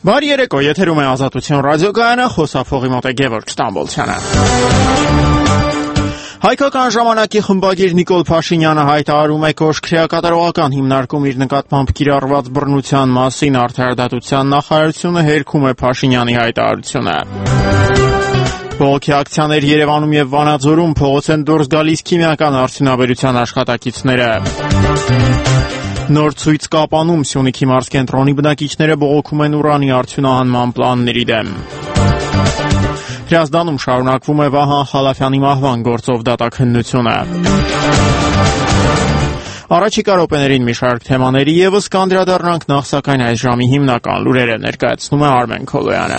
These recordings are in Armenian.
Բարի երեկո, եթերում է Ազատություն ռադիոկայանը, խոսափողի մոտ է Գևորգ Ստամբոլցյանը։ Հայկական ժամանակի խմբագիր Նիկոլ Փաշինյանը հայտարարում է կոշկրեակատարողական հիմնարկում իր նկատմամբ կիրառված բռնության մասին արդարադատության նախարարությունը հերքում է Փաշինյանի հայտարարությունը։ Բողոքի ակցիաներ Երևանում եւ Վանաձորում փողոց են դուրս գալիս քիմիական արդյունաբերության աշխատակիցները։ Նոր ցույց Կապանում Սյունիքի մարզկենտրոնի բնակիչները բողոքում են ուրանի արդյունահանման պլանների դեմ։ Հրազդանում շարունակվում է Վահան Խալափյանի մահվան գործով դատաքննությունը։ Առաջիկա րոպեներին մի շարք թեմաների եւս կանդրադառնանք, նախ սակայն այս ժամի հիմնական լուրերը ներկայացնում է Արմեն Քոլոյանը։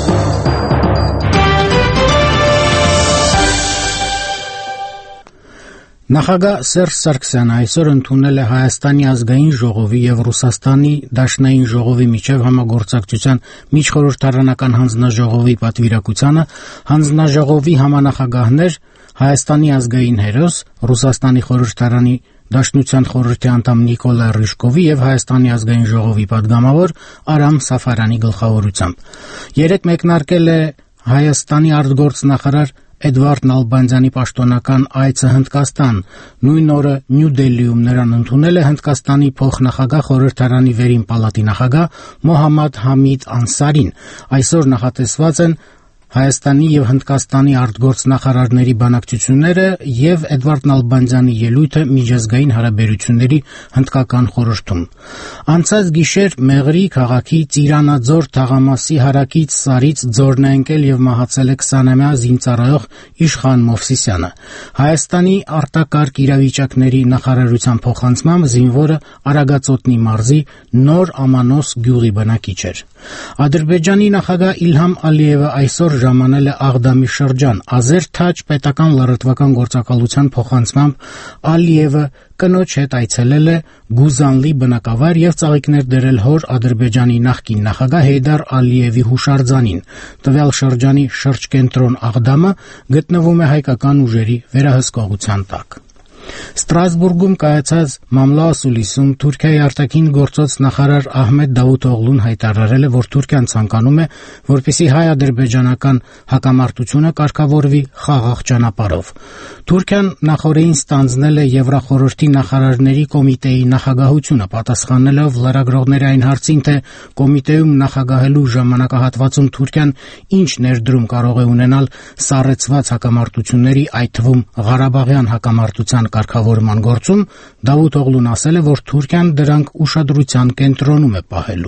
Նախագահ Սերժ Սարգսյանը այսօր ընդունել է Հայաստանի ազգային ժողովի եւ Ռուսաստանի Դաշնային ժողովի միջև համագործակցության միջխորհրդարանական հանձնաժողովի պատվիրակությանը հանձնաժողովի համանախագահներ Հայաստանի ազգային հերոս, Ռուսաստանի խորհրդարանի Դաշնության խորհրդի անդամ Նիկոլայ Ռիժկովի եւ Հայաստանի ազգային ժողովի падգամավոր Արամ Սաֆարյանի գլխավորությամբ։ Երեկ մեկնարկել է Հայաստանի արտգործնախարար Էդվարդ Նալբանդյանի պաշտոնական այցը Հնդկաստան։ Նույն օրը Նյու Դելիում նրան ընդունել է Հնդկաստանի փոխնախագահ խորհրդարանի վերին պալատի նախագահ Մոհամմադ Համիդ Անսարին։ Այսօր նախատեսված են Հայաստանի եւ Հնդկաստանի արտգործնախարարների բանակցությունները եւ Էդվարդ Նալբանդյանի ելույթը միջազգային հարաբերությունների հնդկական խորհրդում։ Անցած գիշեր Մեղրի քաղաքի Ծիրանաձոր թաղամասի հարակից Սարից ձորն է ընկել եւ մահացել է 20-ամյա զինծառայող Իշխան Մովսիսյանը։ Հայաստանի արտակարգ իրավիճակների նախարարության փոխանցմամբ զինվորը Արագածոտնի մարզի Նոր Ամանոս գյուղի բնակիչ էր։ Ադրբեջանի նախագահ Իլհամ Ալիևը այսօր ժամանել է Աղդամի շրջան։ Ազերթաջ պետական լրատվական գործակալության փոխանցմամբ Ալիևը կնոջ հետ այցելել է Գուզանլի բնակավայր եւ ծաղիկներ դրել հոր Ադրբեջանի նախկին նախագահ Հեյդար Ալիևի հուշարձանին։ Տվյալ շրջանի շրջկենտրոն Աղդամը գտնվում է հայկական ուժերի վերահսկողության տակ։ Ստրասբուրգում կայացած մամլա-ասուլիսում Թուրքիայի արտաքին գործոց նախարար Ահմեդ Դավութօղլուն հայտարարել է, որ Թուրքիան ցանկանում է, որպեսզի հայ-ադրբեջանական հակամարտությունը կարգավորվի խաղաղ ճանապարհով։ Թուրքիան նախորդին ստանձնել է Եվրախորհրդի նախարարների կոմիտեի նախագահությունը, պատասխանելով լրագրողների այն հարցին, թե կոմիտեում նախագահելու ժամանակահատվածում Թուրքիան ինչ ներդրում կարող է ունենալ սառեցված հակամարտությունների, այդ թվում Ղարաբաղյան հակամարտության կարգավորման գործում, Դավութօղլուն ասել է, որ Թուրքիան դրանք ուշադրության կենտրոնում է պահելու։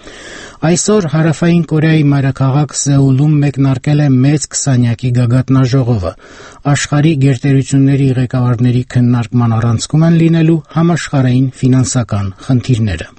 Այսօր Հարավային Կորեայի մայրաքաղաք Սեուլում մեկնարկել է մեծ 20-յակի գագաթնաժողովը։ Աշխարհի գերտերությունների ղեկավարների քննարկման առանցքում են լինելու համաշխարհային ֆինանսական խնդիրները։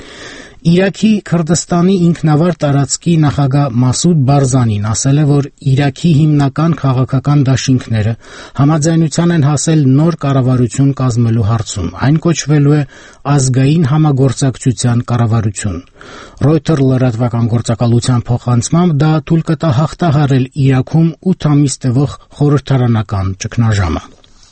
Իրաքի Քրդստանի ինքնավար տարածքի նախագահ Մասուդ Բարզանին ասել է, որ Իրաքի հիմնական քաղաքական դաշինքները համաձայնության են հասել նոր կառավարություն կազմելու հարցում։ Այն կոչվելու է ազգային համագործակցության կառավարություն։ Reuters լրատվական գործակալության փոխանցմամբ դա թույլ կտա հաղթահարել Իրաքում 8 ամիս տևող խորհրդարանական ճգնաժամը։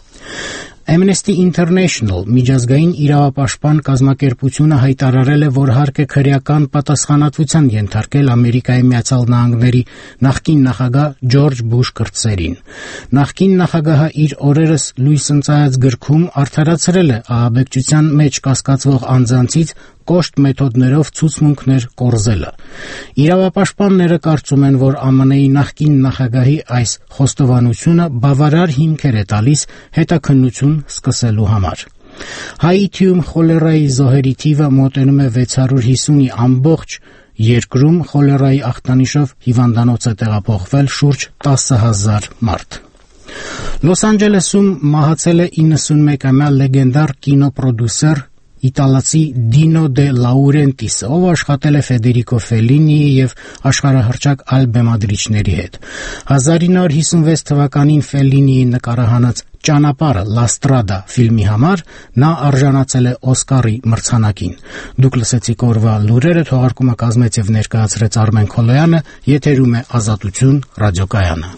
Amnesty International միջազգային իրավապաշտպան կազմակերպությունը հայտարարել է, որ հարկ է քրեական պատասխանատվության ենթարկել Ամերիկայի Միացյալ Նահանգների նախկին նախագահ Ջորջ Բուշ կրտսերին։ Նախկին նախագահը իր օրերս լույս ընծայած գրքում արդարացրել է ահաբեկչության մեջ կասկածվող անձանցից կոշտ մեթոդներով ցուցմունքներ կորզելը։ Իրավապաշտպանները կարծում են, որ ԱՄՆ-ի նախկին նախագահի այս խոստովանությունը բավարար հիմքեր է տալիս հետաքննություն սկսելու համար։ Հայիթիում խոլերայի զոհերի թիվը մոտենում է 650-ի, ամբողջ երկրում խոլերայի ախտանիշով հիվանդանոց է տեղափոխվել շուրջ 10,000 մարդ։ Լոս Անջելեսում մահացել է 91-ամյա լեգենդար կինոպրոդյուսեր իտալացի Դինո դե Լաուրենտիսը, ով աշխատել է Ֆեդերիկո Ֆելինիի եւ աշխարհահռչակ այլ բեմադրիչների հետ։ 1956 թվականին Ֆելինիի նկարահանած Ճանապարհը Լա Ստրադա ֆիլմի համար նա արժանացել է Օսկարի մրցանակին։ Դուք լսեցիք օրվա լուրերը, թողարկումը կազմեց եւ ներկայացրեց Արմեն Քոլոյանը, եթերում է Ազատություն ռադիոկայանը։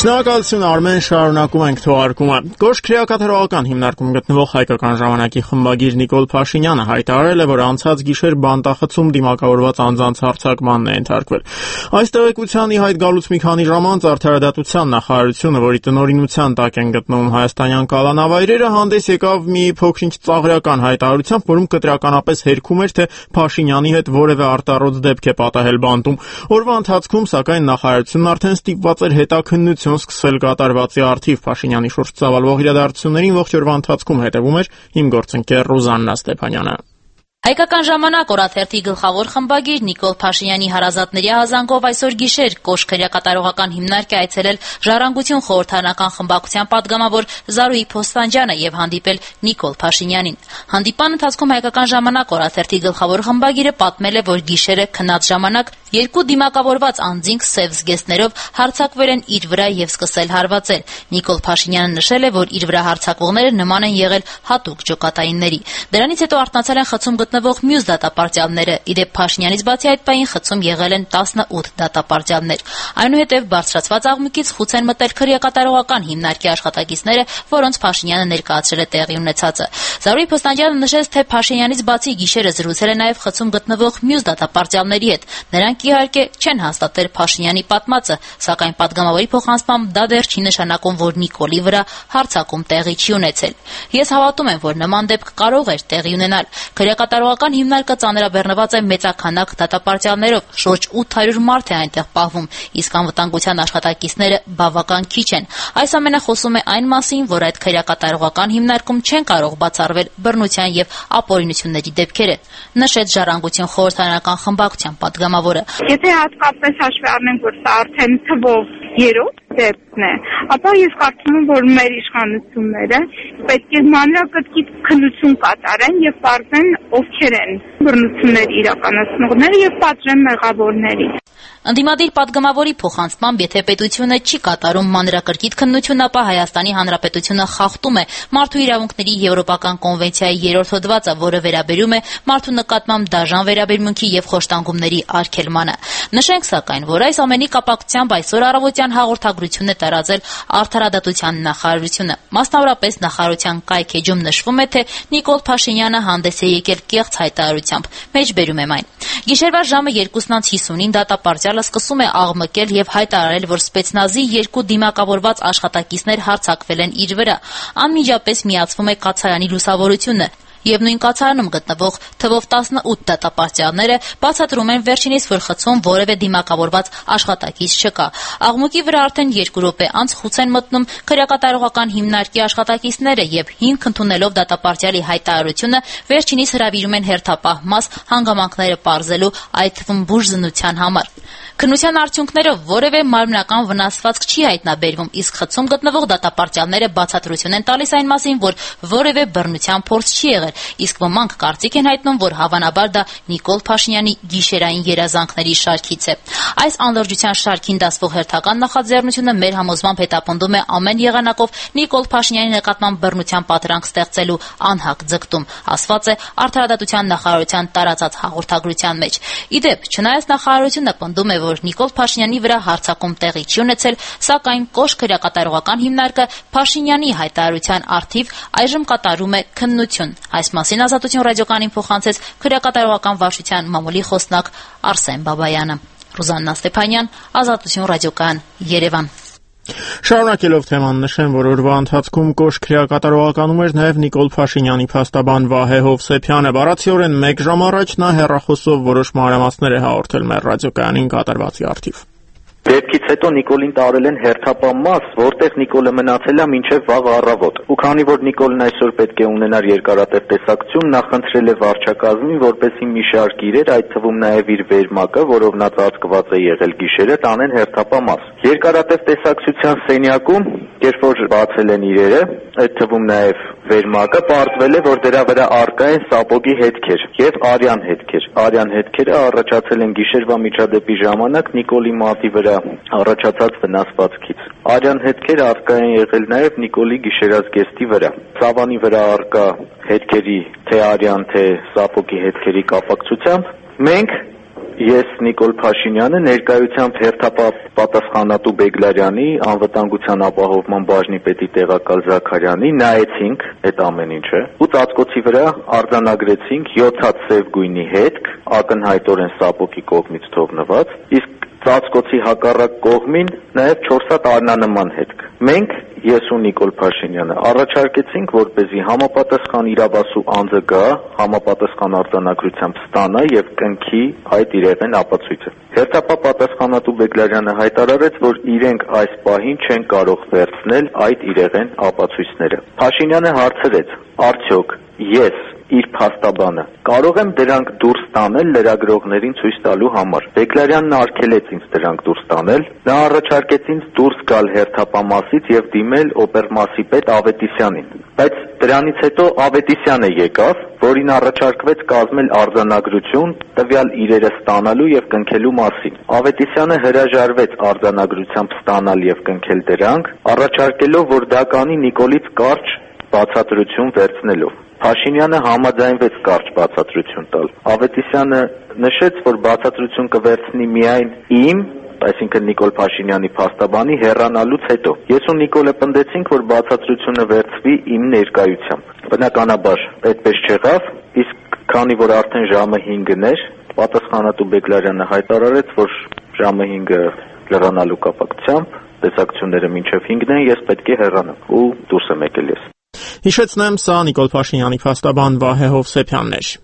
Շնորհակալություն Արմեն, շարունակում ենք թողարկումը։ Կոշտ քրեակատարողական հիմնարկում գտնվող Հայկական ժամանակի խմբագիր Նիկոլ Փաշինյանը հայտարարել է, որ անցած գիշեր բանտախցում դիմակավորված անձանց հարձակմանն է ենթարկվել։ Այս տեղեկության ի հայտ գալուց մի քանի ժամ անց Արդարադատության նախարարությունը, որի տնօրինության տակ են գտնվում հայաստանյան կալանավայրերը, հանդես եկավ մի փոքրինչ ծաղրական հայտարարությամբ, որում կտրականապես հերքում էր, թե Փաշինյանի հետ որևէ արտառոց դեպք է պատահել բանտում։ Օրվա ընթացքում, սակայն, նախարարությունն արդեն ստիպված էր հետաքննություն սկսել կատարվածի առթիվ Փաշինյանի շուրջ ծավալվող իրադարձություններին ողջ օրվա ընթացքում հետևում էր իմ գործընկեր Ռուզաննա Ստեփանյանը։ Հայկական ժամանակ օրաթերթի գլխավոր խմբագիր Նիկոլ Փաշինյանի հարազատների ահազանգով այսօր գիշեր Կոշտ քրեակատարողական հիմնարկ է այցելել Ժառանգություն խորհրդարանական խմբակցության պատգամավոր Զարուհի Փոստանջյանը եւ հանդիպել Նիկոլ Փաշինյանին։ Հանդիպան ընթացքում Հայկական ժամանակ օրաթերթի գլխավոր խմբագիրը պատմել է, որ գիշերը քնած ժամանակ երկու դիմակավորված անձինք սև զգեստներով հարձակվել են իր վրա եւ սկսել հարվածել։ Նիկոլ Փաշինյանը նշել է, որ իր վրա հարձակվողները նման են եղել հատուկ ջոկատայինների։ Դրանից հետո արթնացել են խցում գտնվող մյուս դատապարտյալները։ Իդեպ Փաշինյանից բացի այդ պահին խցում եղել են 18 դատապարտյալներ։ Այնուհետև բարձրացված աղմուկից խուց են մտել քրեակատարողական հիմնարկի աշխատակիցները, որոնց Փաշինյանը ներկայացրել է տեղի ունեցածը։ Զարուհի Փոստանջյանը նշեց, թե Փաշինյանից բացի գիշերը զրուցել է նաև խցում գտնվող մյուս դատապարտյալների հետ։ Նրանք իհարկե չեն հաստատել Փաշինյանի պատմածը, սակայն պատգամավորի փոխանցմամբ դա դեռ չի նշանակում, որ Նիկոլի վրա հարձակում տեղի չի ունեցել։ Ես հավատում եմ, որ նման դեպք կարող էր տեղի ունենալ։ Քրեակատարողական հիմնարկը ծանրաբեռնված է մեծաքանակ դատապարտյալներով, շուրջ 800 մարդ է այնտեղ պահվում, իսկ անվտանգության աշխատակիցները բավական քիչ են։ Այս ամենը խոսում է այն մասին, որ այդ քրեակատարողական հիմնարկում չեն կարող բացառվել բռնության եւ ապօրինությունների դեպքերը, նշեց Ժառանգություն խորհրդարանական խմբակցության պատգամավորը։ Եթե հատկապես հաշվի առնենք, որ սա արդեն թվով 3 դեպքն է, ապա ես կարծում եմ, որ մեր իշխանությունները պետք է մանրակրկիտ քննություն կատարեն եւ պարզեն ովքեր են բռնություններ իրականացնողները եւ պատժեն մեղավորներին։ Ընդդիմադիր պատգամավորի փոխանցմամբ, եթե պետությունը չի կատարում մանրակրկիտ քննություն, ապա Հայաստանի Հանրապետությունը խախտում է Մարդու իրավունքների Եվրոպական կոնվենցիայի 3-րդ հոդվածը, որը վերաբերում է մարդու նկատմամբ դաժան վերաբերմունքի եւ խոշտանգումների արգելմանը։ Նշենք սակայն, որ այս ամենի կապակցությամբ այսօր առավոտյան հաղորդագրություն է տարածել Արդարադատության նախարարությունը։ Մասնավորապես նախարարության կայքեջում նշվում է, թե Նիկոլ Փաշինյանը հանդես է եկել կեղծ հայտարարությամբ։ Մեջբերում եմ այն։ Գիշերվա ժամը 2:50-ին դատապարտյալը սկսում է աղմկել եւ հայտարարել, որ Սպեցնազի երկու դիմակավորված աշխատակիցներ հարձակվել են իր վրա։ Անմիջապես միացվում է կացարանի լուսավորությունը։ Եվ նույն կացարանում գտնվող թվով 18 դատապարտյալները բացատրում են վերջինիս, որ խցում որևէ դիմակավորված աշխատակից չկա։ Աղմուկի վրա արդեն 2 րոպե անց խուց են մտնում քրեակատարողական հիմնարկի աշխատակիցները եւ հիմք ընդունելով դատապարտյալի հայտարարությունը վերջինիս հրավիրում են հերթապահ մաս հանգամանքները պարզելու, այդ թվում բուժզնության համար։ Քննության արդյունքներով որևէ մարմնական վնասվածք չի հայտնաբերվում, իսկ խցում գտնվող դատապարտյալները բացատրություն են տալիս այն մասին, որ որևէ բռնության փորձ չի եղել, իսկ ոմանք կարծիք են հայտնում, որ հավանաբար դա Նիկոլ Փաշինյանի գիշերային երազանքների շարքից է։ Այս անլրջության շարքին դասվող հերթական նախաձեռնությունը մեր համոզմամբ հետապնդում է ամեն եղանակով Նիկոլ Փաշինյանի նկատմամբ բռնության պատրանք ստեղծելու անհակ ձգտում, ասված է Արդարադատության նախարարության տարածած հաղորդագրության մեջ։ Իդեպ, չնայած նախարարությունը պնդում է, որ Նիկոլ Փաշինյանի վրա հարձակում տեղի չի ունեցել, սակայն Կոշտ քրեակատարողական հիմնարկը Փաշինյանի հայտարարության առթիվ այժմ կատարում է քննություն։ Այս մասին Ազատություն ռադիոկայանին փոխանցեց քրեակատարողական վարչության մամուլի խոսնակ Արսեն Բաբայանը։ Ռուզաննա Ստեփանյան, Ազատություն ռադիոկայան, Երևան։ Շարունակելով թեման նշեմ, որ օրվա ընթացքում Կոշտ քրեակատարողականում էր նաև Նիկոլ Փաշինյանի փաստաբան Վահե Հովսեփյանը։ Բառացիորեն 1 ժամ առաջ նա հեռախոսով որոշ մանրամասներ է հաղորդել մեր ռադիոկայանին կատարվածի առթիվ։ Դեպքից հետո Նիկոլին տարել են հերթապահ մաս, որտեղ Նիկոլը մնացել է մինչև վաղ առավոտ։ Ու քանի որ Նիկոլն այսօր պետք է ունենար երկարատև տեսակցություն, նա խնդրել է վարչակազմին, որպեսզի մի շարք իրեր, այդ թվում նաև իր վերմակը, որով նա ծածկված է եղել գիշերը, տանեն հերթապահ մաս։ Երկարատև տեսակցության սենյակում, երբ որ բացել են իրերը, այդ թվում նաև վերմակը, պարզվել է, որ դրա վրա առկա են սապոգի հետքեր եւ արյան հետքեր։ Արյան հետքերը առաջացել են գիշերվա միջադեպի ժամանակ Նիկոլի մատի վրա առաջացած վնասվածքից։ Արյան հետքեր առկա են եղել նաև Նիկոլի գիշերազգեստի վրա։ Սավանի վրա առկա հետքերի թե արյան թե սապոգի հետքերի կապակցությամբ մենք ես Նիկոլ Փաշինյանը ներկայությամբ հերթապատասխանատու Բեգլարյանի, անվտանգության ապահովման բաժնի պետի տեղակալ Զաքարյանի նայեցինք այդ ամեն ինչը ու ծածկոցի վրա արձանագրեցինք 7 հատ սև գույնի հետք, ակնհայտորեն Սապոկի կողմից թողնված, իսկ ծածկոցի հակառակ կողմին նաև 4 հատ արնանման հետք։ Մենք ես ու Նիկոլ Փաշինյանը առաջարկեցինք, որպեսզի համապատասխան իրավասու անձը գա, համապատասխան արձանագրությամբ ստանա եւ կնքի այդ իրեղեն ապացույցը։ Հերթապահ պատասխանատու Բեգլարյանը հայտարարեց, որ իրենք այս պահին չեն կարող վերցնել այդ իրեղեն ապացույցները։ Փաշինյանը հարցրեց. արդյոք ես իր փաստաբանը կարող եմ դրանք դուրս տանել լրագրողներին ցույց տալու համար։ Բեգլարյանն արգելեց ինձ դրանք դուրս տանել։ Նա առաջարկեց ինձ դուրս գալ հերթապամասից եւ դիմել օպերմասի պետ Ավետիսյանին։ Բայց դրանից հետո Ավետիսյանը եկավ, որին առաջարկվեց կազմել արձանագրություն տվյալ իրերը ստանալու եւ կնքելու մասին։ Ավետիսյանը հրաժարվեց արձանագրությամբ ստանալ եւ կնքել դրանք, առաջարկելով, որ դա կանի Նիկոլից կարճ բացատրություն վերցնելով։ Փաշինյանը համաձայնվեց կարճ բացատրություն տալ։ Ավետիսյանը նշեց, որ բացատրություն կվերցնի միայն իմ, այսինքն Նիկոլ Փաշինյանի փաստաբանի հեռանալուց հետո։ Ես ու Նիկոլը պնդեցինք, որ բացատրությունը վերցվի իմ ներկայությամբ։ Բնականաբար այդպես չեղավ, իսկ քանի որ արդեն ժամը 5-ն էր, պատասխանատու Բեգլարյանը հայտարարեց, որ ժամը 5-ը լրանալու կապակցությամբ տեսակցությունները մինչև 5-ն են, ես պետք է հեռանամ ու դուրս եմ եկել ես։ Հիշեցնեմ, սա Նիկոլ Փաշինյանի փաստաբան Վահե Հովսեփյանն էր։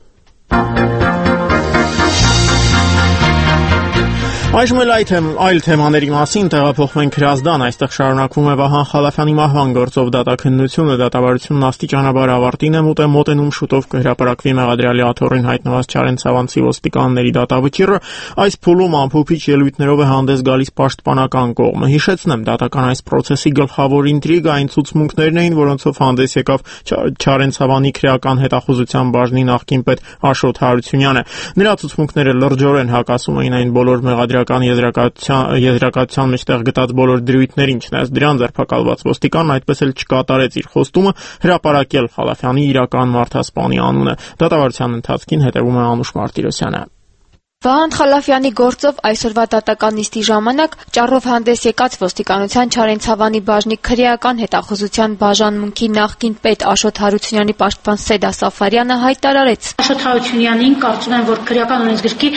Այժմ այլ թեմաների մասին տեղափոխվենք Հրազդան, այստեղ շարունակվում է Վահան Խալափյանի մահվան գործով դատաքննությունը, դատավարությունն աստիճանաբար ավարտին է մոտենում, շուտով կհրապարակվի մեղադրյալի աթոռին հայտնված Չարենցավանցի ոստիկանների դատավճիռը, այս փուլում ամփոփիչ ելույթներով է հանդես գալիս պաշտպանական կողմը։ Հիշեցնեմ, դատական այս process-ի գլխավոր ինտրիգը այն ցուցմունքներն էին, որոնցով հանդես եկավ Չարենցավանի քրեական հետախուզության բաժնի նախկին պետ Աշոտ Հարությունյանը։ Նրա ցուցմունքները լրջորեն հակասում էին այն բոլոր մեղադրական եզրակացության մեջտեղ գտած բոլոր դրույթներին, չնայած դրան ձերբակալված ոստիկանն այդպես էլ չկատարեց իր խոստումը հրապարակել Խալափյանի իրական մարդասպանի անունը։ Դատավարության ընթացքին հետևում է Անուշ Մարտիրոսյանը։ Վահան Խալափյանի գործով այսօրվա դատական նիստի ժամանակ ճառով հանդես եկած ոստիկանության Չարենցավանի բաժնի քրեական հետախուզության բաժանմունքի նախկին պետ Աշոտ Հարությունյանի պաշտպան Սեդա Սաֆարյանը հայտարարեց. Աշոտ Հարությունյանին կարծում եմ, որ քրեական օրենսգրքի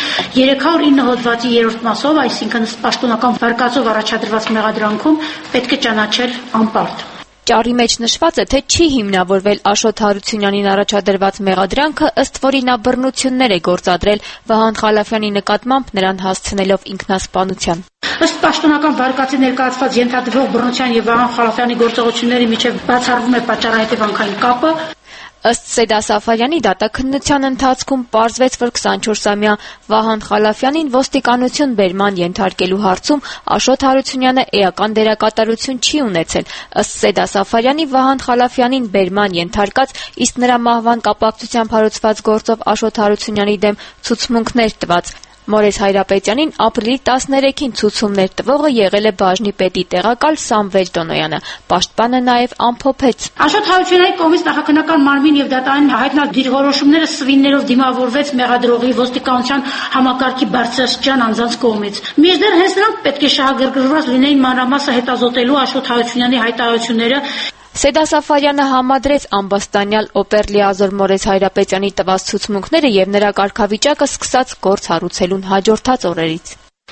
309 հոդվածի 3-րդ մասով, այսինքն պաշտոնական վարկածով առաջադրված մեղադրանքում պետք է ճանաչել անպարտ։ Ճառի մեջ նշված է, թե չի հիմնավորվել Աշոտ Հարությունյանին առաջադրված մեղադրանքը, ըստ որի նա բռնություններ է գործադրել Վահան Խալափյանի նկատմամբ, նրան հասցնելով ինքնասպանության։ Ըստ պաշտոնական վարկածի ներկայացված ենթադրվող բռնության եւ Վահան Խալափյանի գործողությունների միջև բացառվում է պատճառահետևանքային կապը։ Ըստ Սեդա Սաֆարյանի դատաքննության ընթացքում պարզվեց, որ 24-ամյա Վահան Խալափյանին ոստիկանություն բերման ենթարկելու հարցում Աշոտ Հարությունյանը էական դերակատարություն չի ունեցել։ Ըստ Սեդա Սաֆարյանի Վահան Խալափյանին բերման ենթարկած, իսկ նրա մահվան կապակցությամբ հարուցված գործով Աշոտ Հարությունյանի դեմ ցուցմունքներ տված Մորես Հայրապետյանին ապրիլի 13-ին ցուցումներ տվողը եղել է բաժնի պետի տեղակալ Սամվել Տոնոյանը։ Պաշտպանը նաև ամփոփեց. Աշոտ Հարությունյանի կողմից նախաքննական մարմին եւ դատարան հայտնած դիրքորոշումները սվիններով դիմավորվեց մեղադրողի ոստիկանության համակարգի բարձրաստիճան անձանց կողմից։ Մինչդեռ հենց նրանք պետք է շահագրգռված լինեին մանրամասը հետազոտելու Աշոտ Հարությունյանի հայտարարությունները։ Սեդա Սաֆարյանը համադրեց ամբաստանյալ օպեր լիազոր Մորես Հայրապետյանի տված ցուցմունքները եւ նրա կարգավիճակը սկսած գործ հարուցելուն հաջորդած օրերից։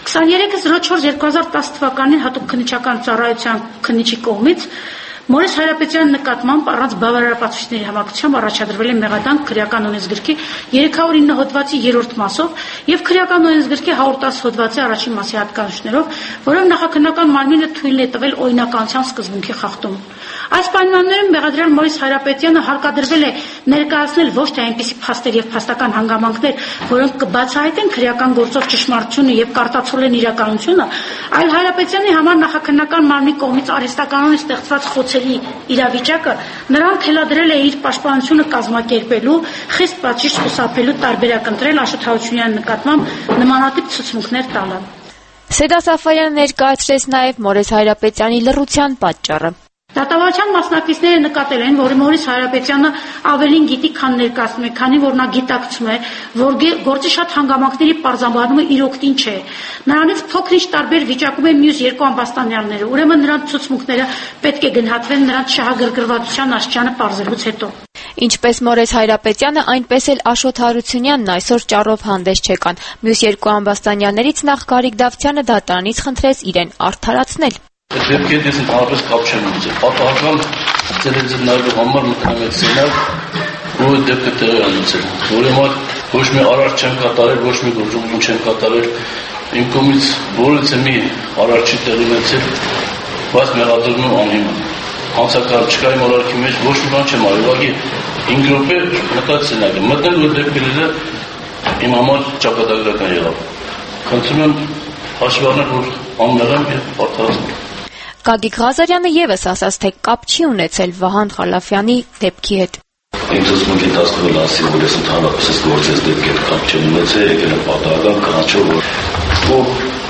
23/04/2010 թվականին հատուկ քննիչական ծառայության քննիչի կողմից Մորես Հայրապետյանի նկատմամբ առանց բավարարապատվիչների համակցությամբ առաջադրվել է մեղադրանք քրեական օրենսգրքի 309 հոդվածի 3-րդ մասով եւ քրեական օրենսգրքի 110 հոդվածի առաջին մասի հատկանիշներով, որով նախաքննական մարմինը թույլ է տվել օրինականության սկզբունքի խախտում։ Այս պայմաններում մեղադրյալ Մորես Հայրապետյանը հարկադրվել է ներկայացնել ոչ թե այնպիսի փաստեր եւ փաստական հանգամանքներ, որոնք կբացահայտեն քրեական գործով ճշմարտությունը եւ կարտացոլեն իրականությունը, այլ Հայրապետյանի համար նախաքննական մարմնի կողմից արհեստականորեն ստեղծված խոցելի իրավիճակը նրան թելադրել է իր պաշտպանությունը կազմակերպելու, խիստ պատժիչ խուսափելու տարբերակ ընտրել Աշոտ Հարությունյանի նկատմամբ նմանատիպ ցուցմունքներ տալը։ Սեդա Սաֆարյանը ներկայացրեց նաև Մորես Հայրապետյանի լռության պատճառը։ Դատավարության մասնակիցները նկատել են, որ Մորիս Հայրապետյանը ավելին գիտի, քան ներկայացնում է, քանի որ նա գիտակցում է, որ գործի շատ հանգամանքների պարզաբանումը իր օգտին չէ։ Նրանից փոքր-ինչ տարբեր վիճակում է մյուս երկու ամբաստանյալները, ուրեմն նրանց ցուցմունքները պետք է գնահատվեն նրանց շահագրգռվածության աստիճանը պարզելուց հետո։ Ինչպես Մորես Հայրապետյանը, այնպես էլ Աշոտ Հարությունյանն այսօր ճառով հանդես չեկան։ Մյուս երկու ամբաստանյալներից նախ Գարիկ Դավթյանը դատարանից խնդրեց իրեն արդարացնել։ Դեպքի հետ ես ընդհանրապես կապ չեմ ունեցել։ Պատահական ձեր նայելու համար մտանեցել ու դեպքը տեղի անցել։ Ուրեմն ոչ մի արարք չեմ կատարել, ոչ մի գործողություն չեմ կատարել։ Իմ կողմից որևէ մի արարք չի տեղի ունեցել, բայց մեղադրվում եմ անհիմն։ Հանցակար չկա իմ արարքի մեջ, ոչ մի բան չեմ արել, ուղղակի 5 րոպե մտածել եմ, մտնել որ դեպքերը իմ համար ճակատագրական եղավ։ Խնդրում եմ հաշվի առնել, որ անմեղ եմ եւ արդարացնել։ Գագիկ Ղազարյանը եւս ասաց, թե կապ չի ունեցել Վահան Խալաֆյանի դեպքի հետ։ Իմ ցուցմունքի դասքով ասի, որ ես ընդհանրապես գործես դեպքի հետ կապ չեմ ունեցել, եկել եմ պատահական կանաչով, որ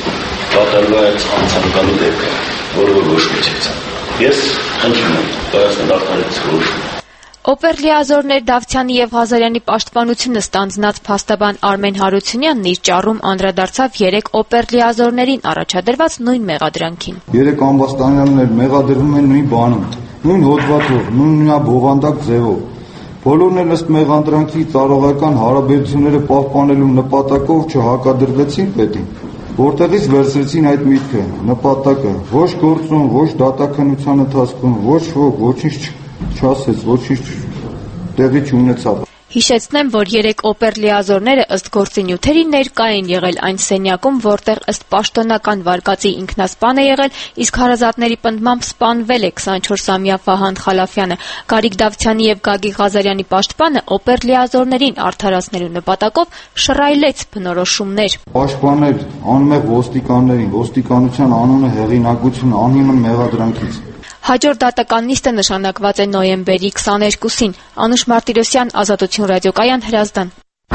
կատարված անցանկալի դեպք է, որը ոչ մի չի։ Ես խնդրում եմ Հայաստան արդարացնել։ Օպերլիազորներ Դավթյանի եւ Ղազարյանի պաշտպանությունը ստանձնած փաստաբան Արմեն Հարությունյանն իր ճառում անդրադարձավ 3 օպերլիազորներին առաջադրված նույն մեղադրանքին։ 3 ամբաստանյաններ մեղադրվում են նույն բանում, նույն հոդվածով, նույն բովանդակ ձևով։ Բոլորն էլ ըստ մեղադրանքի ծառայական հարաբերությունները պահպանելու նպատակով չհակադրվեցին պետին, որտեղից վերցրեցին այդ միտքը, նպատակը, ոչ գործում, ոչ դատաքննության ընթացքում, ոչ ոք ոչինչ չասեց, ոչինչ տեղի չունեցավ։ Հիշեցնեմ, որ 3 օպերլիազորները ըստ գործի նյութերի ներկա են եղել այն սենյակում, որտեղ ըստ պաշտոնական վարկածի ինքնասպան է եղել, իսկ հարազատների պնդմամբ սպանվել է 24-ամյա Վահան Խալաֆյանը։ Գարիկ Դավթյանի եւ Գագիկ Ղազարյանի պաշտպանը օպերլիազորներին արդարացնելու նպատակով շռայլեց բնորոշումներ։ Պաշտպանել անմեղ ոստիկաններին, ոստիկանության անունը, հեղինակությունը անհիմն մեղադրանքից։ Հաջորդ դատական նիստը նշանակված է նոյեմբերի 22-ին։ Անուշ Մարտիրոսյան, Ազատություն ռադիոկայան, Հրազդան։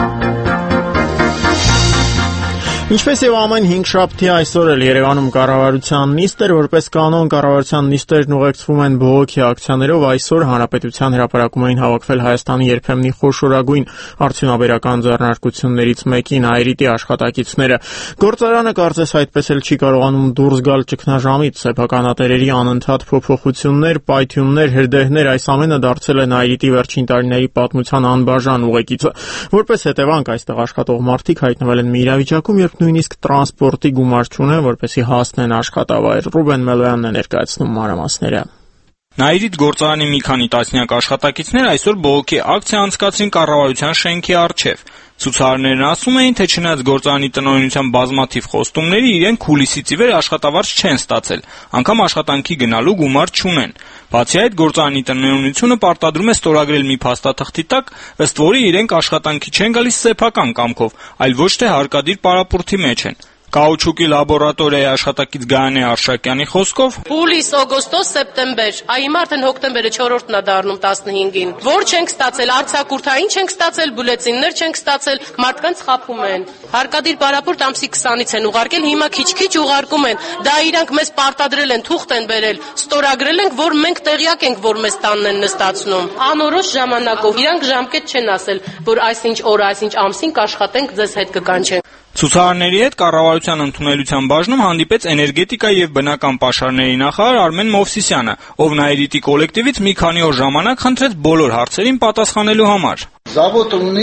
Ինչպես եւ ամեն 5 շաբթի այսօր էլ Երևանում կառավարության նիստ էր, որպես կանոն կառավարության նիստերն ուղեկցվում են բողոքի ակցիաներով, այսօր Հանրապետության հրապարակում էին հավաքվել Հայաստանի երբեմնի խոշորագույն արդյունաբերական ձեռնարկություններից մեկին Այրիտի աշխատակիցները։ Գործարանը կարծես այդպես էլ չի կարողանում դուրս գալ ճգնաժամից, սեփականատերերի անընդհատ փոփոխություններ, պայթյուններ, հրդեհներ, այս ամենը դարձել են Այրիտի վերջին տարիների պատմության անբաժան ուղեկիցը։ Որպես հետևանք այստեղ աշխատող մարդիկ հայտնվել են մի իրավիճակում, երբ նույնիսկ տրանսպորտի գումար չունեն, որպեսզի հասնեն աշխատավայր։ Ռուբեն Մելոյանն է ներկայացնում մանրամասները։ Այրիտ գործարանի մի քանի տասնյակ աշխատակիցներ այսօր բողոքի ակցիա անցկացրին կառավարության շենքի առջև։ Ցուցարարներն ասում էին, թե չնայած գործարանի տնօրինության բազմաթիվ խոստումների, իրենք հուլիսից ի վեր աշխատավարձ չեն ստացել, անգամ աշխատանքի գնալու գումար չունեն։ Բացի այդ, գործարանի տնօրինությունը պարտադրում է ստորագրել մի փաստաթղթի տակ, ըստ որի իրենք աշխատանքի չեն գալիս սեփական կամքով, այլ ոչ թե հարկադիր պարապուրդի մեջ են։ Կաուչուկի լաբորատորիայի աշխատակից Գայանե Արշակյանի խոսքով հուլիս, օգոստոս, սեպտեմբեր, հիմա արդեն հոկտեմբերը 4-րդն է դառնում 15-ին։ Որ չենք ստացել, արձակուրդային չենք ստացել, բյուլետեններ չենք ստացել, մարդկանց խաբում են։ Հարկադիր պարապուրդ ամսի 20-ից են ուղարկել, հիմա քիչ-քիչ ուղարկում են։ Դա իրանք մեզ պարտադրել են, թուղթ են բերել, ստորագրել ենք, որ մենք տեղյակ ենք, որ մեզ տանն են նստացնում։ Անորոշ ժամանակով իրանք ժամկետ չեն ասել, որ այսինչ օրը, այսինչ ամսին կաշխատենք, ձեզ հետ կկանչենք։ Ցուցարարների հետ կառավարության ընդունելության բաժնում հանդիպեց էներգետիկա եւ բնական պաշարների նախարար Արմեն Մովսիսյանը, ով Այրիտի կոլեկտիվից մի քանի օր ժամանակ խնդրեց բոլոր հարցերին պատասխանելու համար։ Զավոդը ունի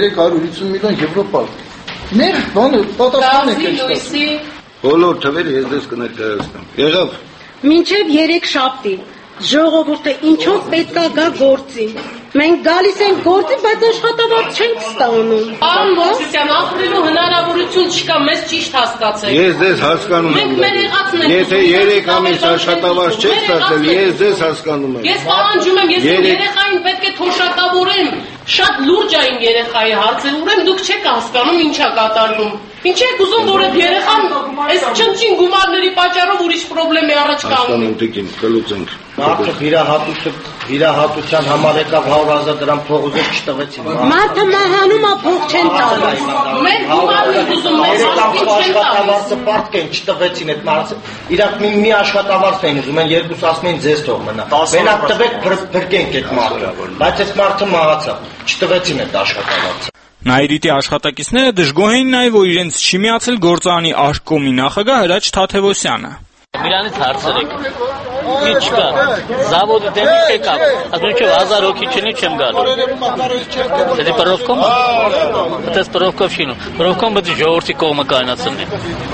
350 միլիոն եվրո։ Մեր բանը պատասխան եք ստացել։ Բոլոր թվերը ես դες կներկայացնեմ։ Եղավ։ Մինչև 3 շաբթի ժողովուրդը ինչով պետքա գա գործի։ Մենք գալիս ենք գործի, բայց աշխատավարձ չենք ստանում։ Պարոն Մովսիսյան, ապրելու հնարավորություն չկա, մեզ ճիշտ հասկացեք։ Ես ձեզ հասկանում եմ։ Մենք մեր եղածն ենք։ Եթե 3 ամիս աշխատավարձ չեք ստացել, ես ձեզ հասկանում եմ։ Ես պահանջում եմ, ես իմ երեխային պետք է թոշակավորեմ։ Շատ լուրջ է իմ երեխայի հարցը, ուրեմն դուք չեք հասկանում ինչա կատարվում։ Ինչ եք ուզում, որ այդ երեխան այս չնչին գումարների պատճառով ուրիշ խնդրեմ է առաջ կանգնի։ Մարդը վիրահատության համար եկավ 100,000 դրամ փող ուզեց չտվեցին։ Մարդը մահանում է, փող չեն տալիս։ Մեր գումարն ուզում մեզ աշխատավարձը պարտքեն չտվեցին այդ մարդը։ Իրանք մի աշխատավարձ էին ուզում, են երկուս ասում են ձեզ թող մնա։ Մենակ տվեք փրկենք այդ մարդը։ Բայց այդ մարդը մահացավ, չտվեցին այդ աշխատավարձը։ Նաիրիտի աշխատակիցները դժգոհ էին նաև, որ իրենց չի միացել գործարանի Աշկոմի նախագահ Հրաչ Թաթևոսյանը։ Միրանից հարցրեք։ Ինչ կա։ Զավոդը դեմից եկավ։ Ասում չէ 1000 հոգի չնի չեմ գալու։ Դե պրովկոմ։ Դա պրովկով շինու։ Պրովկոմ բդի ժողովրդի կողմը կանացնի։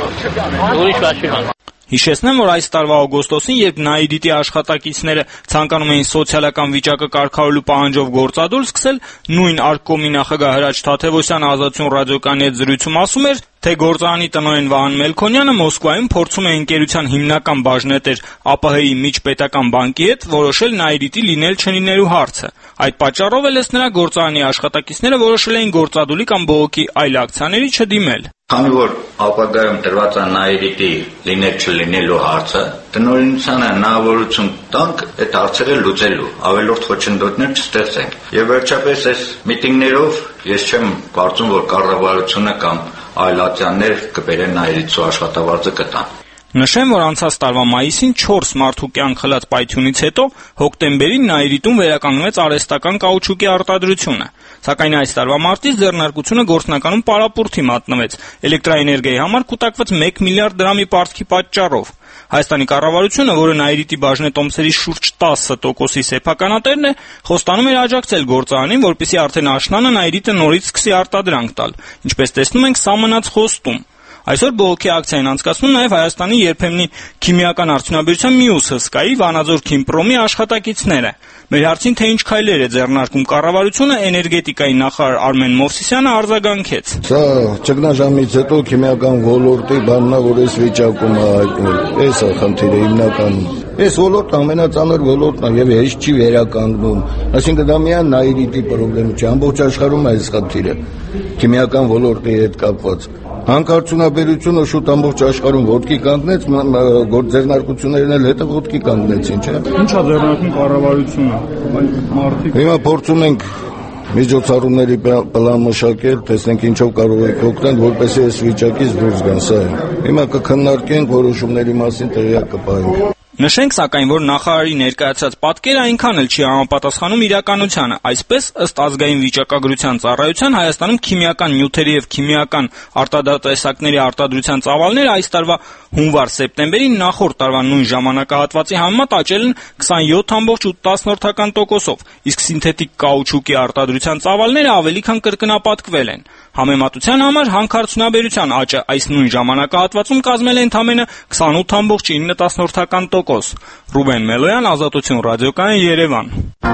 Ուրիշ բաշխի բան։ Հիշեցնեմ, որ այս տարվա օգոստոսին, երբ Նաիրիտի աշխատակիցները ցանկանում էին սոցիալական վիճակը կարգավորելու պահանջով գործադուլ սկսել, նույն Արկոմի նախագահ Հրաչ Թաթևոսյանը Ազատություն ռադիոկայանի հետ զրույցում ասում էր, թե գործարանի տնօրեն Վահան Մելքոնյանը Մոսկվայում փորձում է ընկերության հիմնական բաժնետեր ԱՊՀ-ի միջպետական բանկի հետ որոշել Նաիրիտի լինել-չլինելու հարցը։ Այդ պատճառով էլ նրա գործարանի աշխատակիցները որոշել էին գործադուլի կամ բողոքի այլ ակցիաների չդիմել։ Քանի որ ապագայում տրված է Նաիրիտի լինել-չլինելու հարցը, տնօրինությանը հնարավորություն տանք այդ հարցերը լուծելու, ավելորդ խոչընդոտներ չստեղծենք։ Եվ վերջապես այս միտինգներով ես չեմ կարծում, որ կառավարությունը կամ այլ ատյաններ կբերեն Նաիրիտի աշխատավարձը կտան։ Նշեմ, որ անցած տարվա մայիսին 4 մարդու կյանք խլած պայթյունից հետո հոկտեմբերին Նաիրիտում վերականգնվեց արհեստական կաուչուկի արտադրությունը։ Սակայն այս տարվա մարտից ձեռնարկությունը գործնականում պարապուրդի մատնվեց։ Էլեկտրաէներգիայի համար կուտակված 1 միլիարդ դրամի պարտքի պատճառով։ Հայաստանի կառավարությունը, որը Նաիրիտի բաժնետոմսերի շուրջ 10%-ի սեփականատերն է, խոստանում էր աջակցել գործարանին, որպեսզի արդեն աշնանը Նաիրիտը նորից սկսի արտադրանք տալ։ Ինչպես տեսնում ենք, սա մնաց խոստում։ Այսօր բողոքի ակցիան անցկացնում նաև Հայաստանի երբեմնի քիմիական արդյունաբերության մյուս հսկայի Վանաձոր Քիմպրոմի աշխատակիցները։ Մեր հարցին, թե ինչ քայլեր է ձեռնարկում կառավարությունը, էներգետիկայի նախարար Արմեն Մովսիսյանը արձագանքեց։ Սա ճգնաժամից հետո քիմիական ոլորտի բանն է, որ այս վիճակում է հայտնել։ Այս է խնդիրը հիմնականում։ Այս ոլորտը ամենածանր ոլորտն է եւ հեշտ չի վերականգնում։ Այսինքն դա միայն Նաիրիտի խնդիրը չէ, ամբողջ աշխարհում է այս խնդիրը քիմիական ոլորտի հետ կապված։ Հանքարդյունաբերությունը շուտ ամբողջ աշխարհում ոտքի կանգնեց, գործձեռնարկություններն էլ հետը ոտքի կանգնեցին, չէ՞։ Ինչ է ձեռնարկում կառավարությունը։ Հիմա փորձում ենք միջոցառումների պլան մշակել, տեսնենք ինչով կարող ենք օգնել, որպեսզի այս վիճակից դուրս գան, սա է։ Հիմա կքննարկենք, որոշումների մասին տեղյակ կպահենք։ Նշենք, սակայն, որ նախարարի ներկայացրած պատկերը այնքան էլ չի համապատասխանում իրականությանը։ Այսպես, ըստ ազգային վիճակագրության ծառայության, Հայաստանում քիմիական նյութերի եւ քիմիական արտադատեսակների արտադրության ծավալները այս տարվա հունվար-սեպտեմբերին նախորդ տարվա նույն ժամանակահատվածի համեմատ աճել են 27.8%-ով, իսկ սինթետիկ կաուչուկի արտադրության ծավալները ավելի քան կրկնապատկվել են։ Համեմատության համար հանքարդյունաբերության աճը այս նույն ժամանակահատվածում կազմել է ընդամենը 28.9%։ Ռուբեն Մելոյան, Ազատություն ռադիոկայան, Երևան։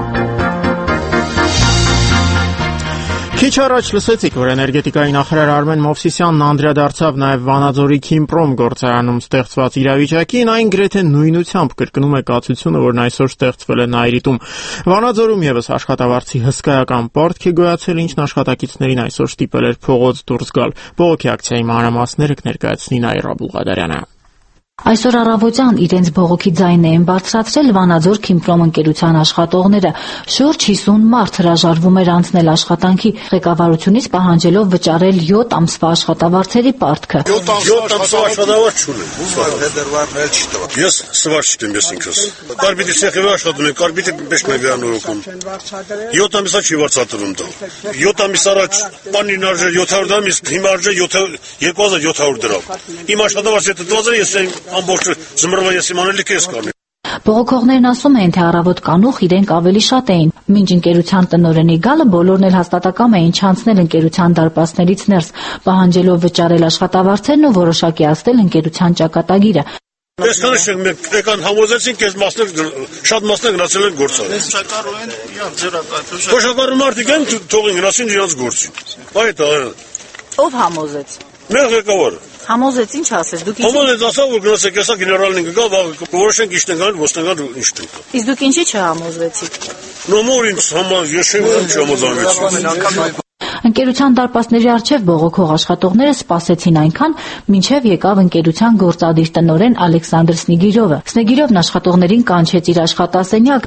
Քիչ առաջ լսեցիք, որ էներգետիկայի նախարար Արմեն Մովսիսյանն անդրադարձավ նաև Վանաձորի Քիմպրոմ գործարանում ստեղծված իրավիճակին, այն գրեթե նույնությամբ կրկնում է կացությունը, որն այսօր ստեղծվել է Նաիրիտում։ Վանաձորում եւս աշխատավարձի հսկայական պարտք է գոյացել, ինչն աշխատակիցներին այսօր ստիպել էր փողոց դուրս գալ։ Բողոքի ակցիայի մանրամասները կներկայացնի Նաիրա Բուղադարյանը։ Այսօր առավոտյան իրենց բողոքի ձայնն էին բարձրացրել Վանաձոր Քիմպրոմ ընկերության աշխատողները։ Շուրջ 50 մարդ հրաժարվում էր անցնել աշխատանքի, ղեկավարությունից պահանջելով վճարել 7 ամսվա աշխատավարձերի պարտքը։ 7 ամսվա աշխատավարձ չունեմ։ Ես սվար չտեմ ես ինքս։ Կարբիդի ցեխի աշխատում եմ, կարբիդի պես մեգանորոքում։ 7 ամսա չի վարձատրում դա։ 7 ամիս առաջ բանին արժե 700 դրամ, իսկ հիմա արժե 2700 դրամ։ Իմ աշխատավարձը դրված է, ես ամբողջ զմռվա ես իմանալի կես կանեմ։ Բողոքողներն ասում են, թե առավոտ կանուխ իրենք ավելի շատ էին։ Մինչ ընկերության տնօրենի գալը բոլորն էլ հաստատակամ էին չանցնել ընկերության դարպասներից ներս, պահանջելով վճարել աշխատավարձերն ու որոշակիացնել ընկերության ճակատագիրը։ Այսքանը չենք մենք եկան համոզեցին, կես մասներ շատ մասներ գնացել են գործարան։ Շակարու են իրանք ձեռակայթ։ Շակարու մարդիկ են թողին գնացին իրանք գործին։ Այդ է։ Ով համոզեց։ Մեր ղեկավարը։ Համոզեց ինչ ասես, դուք Համոզեց ասա, որ գնացեք, հեսա գեներալին կգա, որոշենք ինչ ենք անել, ոստանգան ինչ ենք։ Իսկ դուք ինչի չհամոզվեցիք։ Նոմոր ինձ համար ես չեմ չհամոզանվեցի։ Ընկերության դարպասների առջև բողոքող աշխատողները սպասեցին այնքան, մինչև եկավ ընկերության գործադիր տնօրեն Ալեքսանդր Սնեգիրովը։ Սնեգիրովն աշխատողներին կանչեց իր աշխատասենյակ։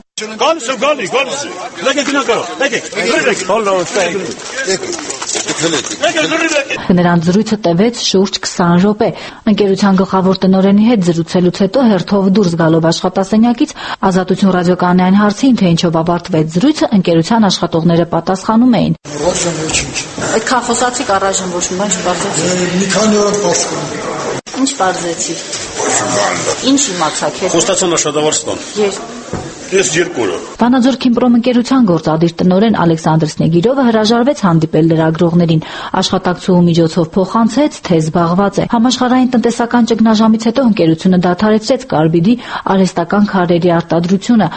Նրանց զրույցը տևեց շուրջ 20 րոպե։ Ընկերության գլխավոր տնօրենի հետ զրուցելուց հետո հերթով դուրս գալով աշխատասենյակից Ազատություն ռադիոկայանային հարցին, թե ինչով ավարտվեց զրույցը, ընկերության աշխատողները պատասխանում էին։ Այդքան խոսացիք առայժմ ոչ մի բան չպարզեցիք։ Մի քանի օր պաշտպանում։ Ինչ պարզեցիք։ Ինչ իմացաք հետ։ Խոստացան աշխատավարձ տան։ Ես 2 օր։ Վանաձոր Քիմպրոմ ընկերության գործադիր տնօրեն Ալեքսանդր Սնեգիրովը հրաժարվեց հանդիպել լրագրողներին։ Աշխատակցուհու միջոցով փոխանցեց, թե զբաղված է։ Համաշխարհային տնտեսական ճգնաժամից հետո ընկերությունը դադարեցրեց կարբիդի արհեստական քարերի արտադրությունը։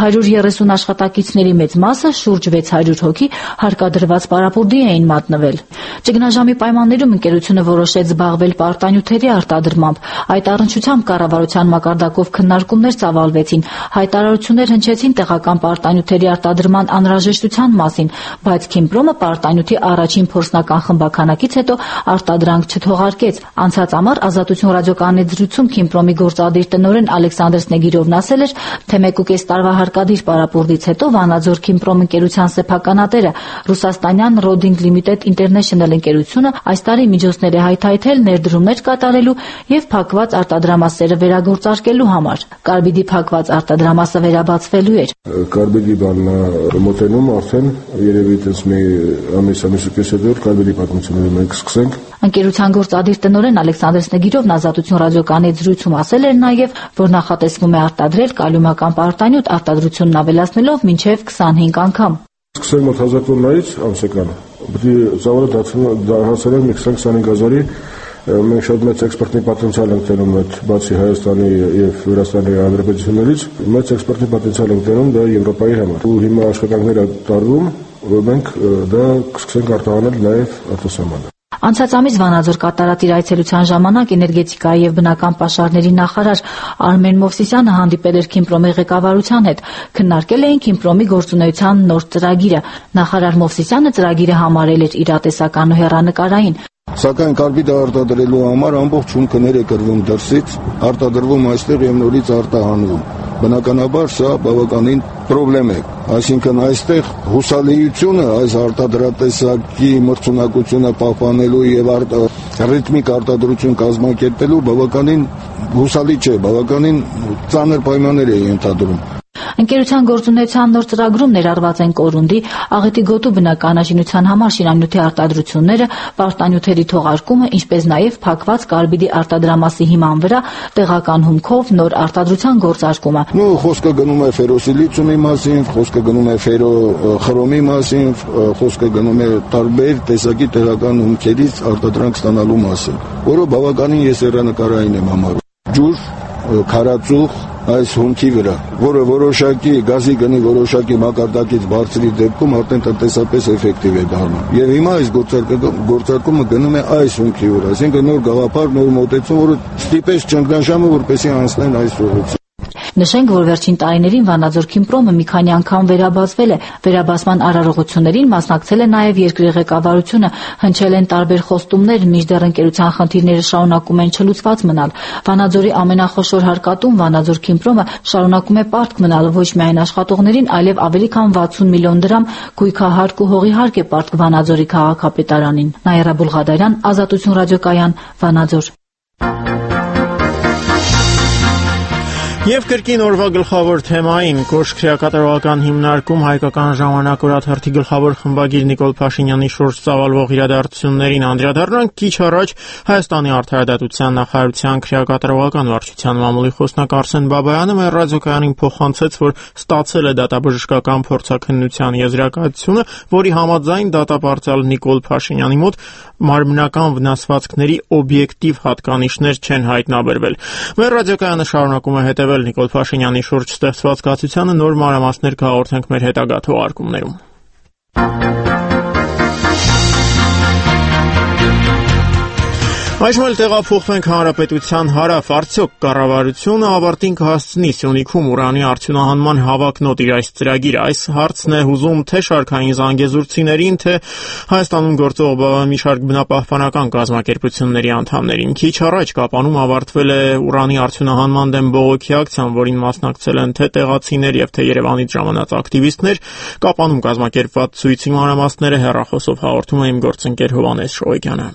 830 աշխատակիցների մեծ մասը, շուրջ 600 հոգի, հարկադրված պարապուրդի էին մատնվել։ Ճգնաժամի պայմաններում ընկերությունը որոշեց զբաղվել պարտանյութերի արտադրմամբ։ Այդ առնչությամբ կառավարության մակարդակով քննարկումներ ծավալվեցին։ Հայտարարություններ հնչեցին տեղական պարտանյութերի արտադրման անհրաժեշտության մասին, բայց Քիմպրոմը պարտանյութի առաջին փորձնական խմբականակից հետո արտադրանք չթողարկեց։ Անցած ամառ Ազատություն ռադիոկայանի զրույցում Քիմպրոմի գործադիր տնօրեն Ալեքսանդր Սնեգիրովն ասել էր, թե 1.5 տարվա հարկադիր պարապուրդից հետո Վանաձոր Քիմպրոմ ընկերության սեփականատերը ռուսաստանյան Roding Limited International ընկերությունը այս տարի միջոցներ է հայթայթել ներդրումներ կատարելու եւ փակված արտադրամասերը վերագործարկելու համար։ Կարբիդի փակված արտադրամասը վերաբացվելու էր։ Կարբիդի բանն մոտենում արդեն երևի տես մի ամիսի կեսը կարբիդի պատմությունները մենք սկսենք։ Ընկերության գործադիր տնօրեն Ալեքսանդր Սնեգիրովն Ազատություն ռադիոկայանի զրույցում ասել էր նաեւ, որ նախատեսվում է արտադրել կալիումական պարտանյութ արտադրությունն ավելացնելով մինչեւ 25 անգամ։ Սկսենք մոտ 1000 տոննայից ամսական։ Պետք է ծավալը հասցնել 20-25 հազարի։ Մենք շատ մեծ էքսպորտի պոտենցիալ ենք տենում այդ բացի Հայաստանի եւ Վրաստանի հանրապետություններից, մեծ էքսպորտի պոտենցիալ ենք տենում դա Եվրոպայի համար։ Ու հիմա աշխատանքներ է տարվում, որ մենք դա կսկսենք արտահանել նաեւ արտասահման։ Անցած ամիս Վանաձոր կատարած իր այցելության ժամանակ էներգետիկայի եւ բնական պաշարների նախարար Արմեն Մովսիսյանը հանդիպել էր Քիմպրոմի ղեկավարության հետ, քննարկել էին Քիմպրոմի գործունեության նոր ծրագիրը։ Նախարար Մովսիսյանը ծրագիրը համարել էր իրատեսական ու հեռանկարային։ Սակայն կարբիդը արտադրելու համար ամբողջ հումքներ է կրվում դրսից, արտադրվում այստեղ եւ նորից արտահանվում։ Բնականաբար սա բավականին խնդրեմ է, այսինքն այստեղ հուսալիությունը այս արտադրատեսակի մրցունակությունը պահպանելու եւ ռիթմիկ արտադրություն կազմակերպելու բավականին հուսալի չէ, բավականին ծանր պայմաններ է ենթադրում։ Ընկերության գործունեության նոր ծրագրում ներառված են կորունդի, աղետի գոտու բնականաշինության համար շինանյութի արտադրությունները, պարտանյութերի թողարկումը, ինչպես նաև փակված կարբիդի արտադրամասի հիման վրա տեղական հումքով նոր արտադրության գործարկումը։ Խոսքը գնում է ֆերոսիլիցիումի մասին, խոսքը գնում է ֆերոխրոմի մասին, խոսքը գնում է տարբեր տեսակի տեղական հումքերից արտադրանք ստանալու մասին, որը բավականին ես հեռանկարային եմ համարում։ Ջուր, քարածուխ այս հումքի վրա, որը որոշակի գազի գնի որոշակի մակարդակից բարձրի դեպքում արդեն տնտեսապես էֆեկտիվ է դառնում։ Եվ հիմա այս գործարկումը գնում է այս հումքի վրա, այսինքն նոր գաղափար, նոր մոտեցում, որը ստիպեց ճգնաժամը, որպեսզի անցնեն այս ուղղությամբ։ Նշենք, որ վերջին տարիներին Վանաձոր Քիմպրոմը մի քանի անգամ վերաբացվել է։ Վերաբացման արարողություններին մասնակցել է նաև երկրի ղեկավարությունը, հնչել են տարբեր խոստումներ, մինչդեռ ընկերության խնդիրները շարունակում են չլուծված մնալ։ Վանաձորի ամենախոշոր հարկատուն Վանաձոր Քիմպրոմը շարունակում է պարտք մնալ ոչ միայն աշխատողներին, այլև ավելի քան 60 միլիոն դրամ գույքահարկ ու հողի հարկ է պարտք Վանաձորի քաղաքապետարանին։ Նաիրա Բուլղադարյան, Ազատություն ռադիոկայան, Վանաձոր։ Եվ կրկին օրվա գլխավոր թեմային կոշտ քրեակատարողական հիմնարկում հայկական ժամանակ օրաթերթի գլխավոր խմբագիր Նիկոլ Փաշինյանի շուրջ ծավալվող իրադարձություններին անդրադառնանք։ Քիչ առաջ Հայաստանի արդարադատության նախարարության քրեակատարողական վարչության մամուլի խոսնակ Արսեն Բաբայանը մեր ռադիոկայանին փոխանցեց, որ ստացել է դատաբժշկական փորձաքննության եզրակացությունը, որի համաձայն դատապարտյալ Նիկոլ Փաշինյանի մոտ մարմնական վնասվածքների օբյեկտիվ հատկանիշներ չեն հայտնաբերվել։ Մեր ռադիոկայանը շարունակում է հետևել Նիկոլ Փաշինյանի շուրջ ստեղծված կացությանը, նոր մանրամասներ կհաղորդենք մեր հետագա թողարկումներում։ Այժմ էլ տեղափոխվենք հանրապետության հարավ, արդյոք կառավարությունը ավարտին կհասցնի Սյունիքում ուրանի արդյունահանման հավակնոտ իր այս ծրագիրը։ Այս հարցն է հուզում թե շարքային զանգեզուրցիներին, թե Հայաստանում գործող մի շարք բնապահպանական կազմակերպությունների անդամներին։ Քիչ առաջ Կապանում ավարտվել է ուրանի արդյունահանման դեմ բողոքի ակցիան, որին մասնակցել են թե տեղացիներ եւ թե Երևանից ժամանած ակտիվիստներ։ Կապանում կազմակերպված ցույցի մանրամասները հեռախոսով հաղորդում է իմ գործընկեր Հովհաննես Շոյգյանը։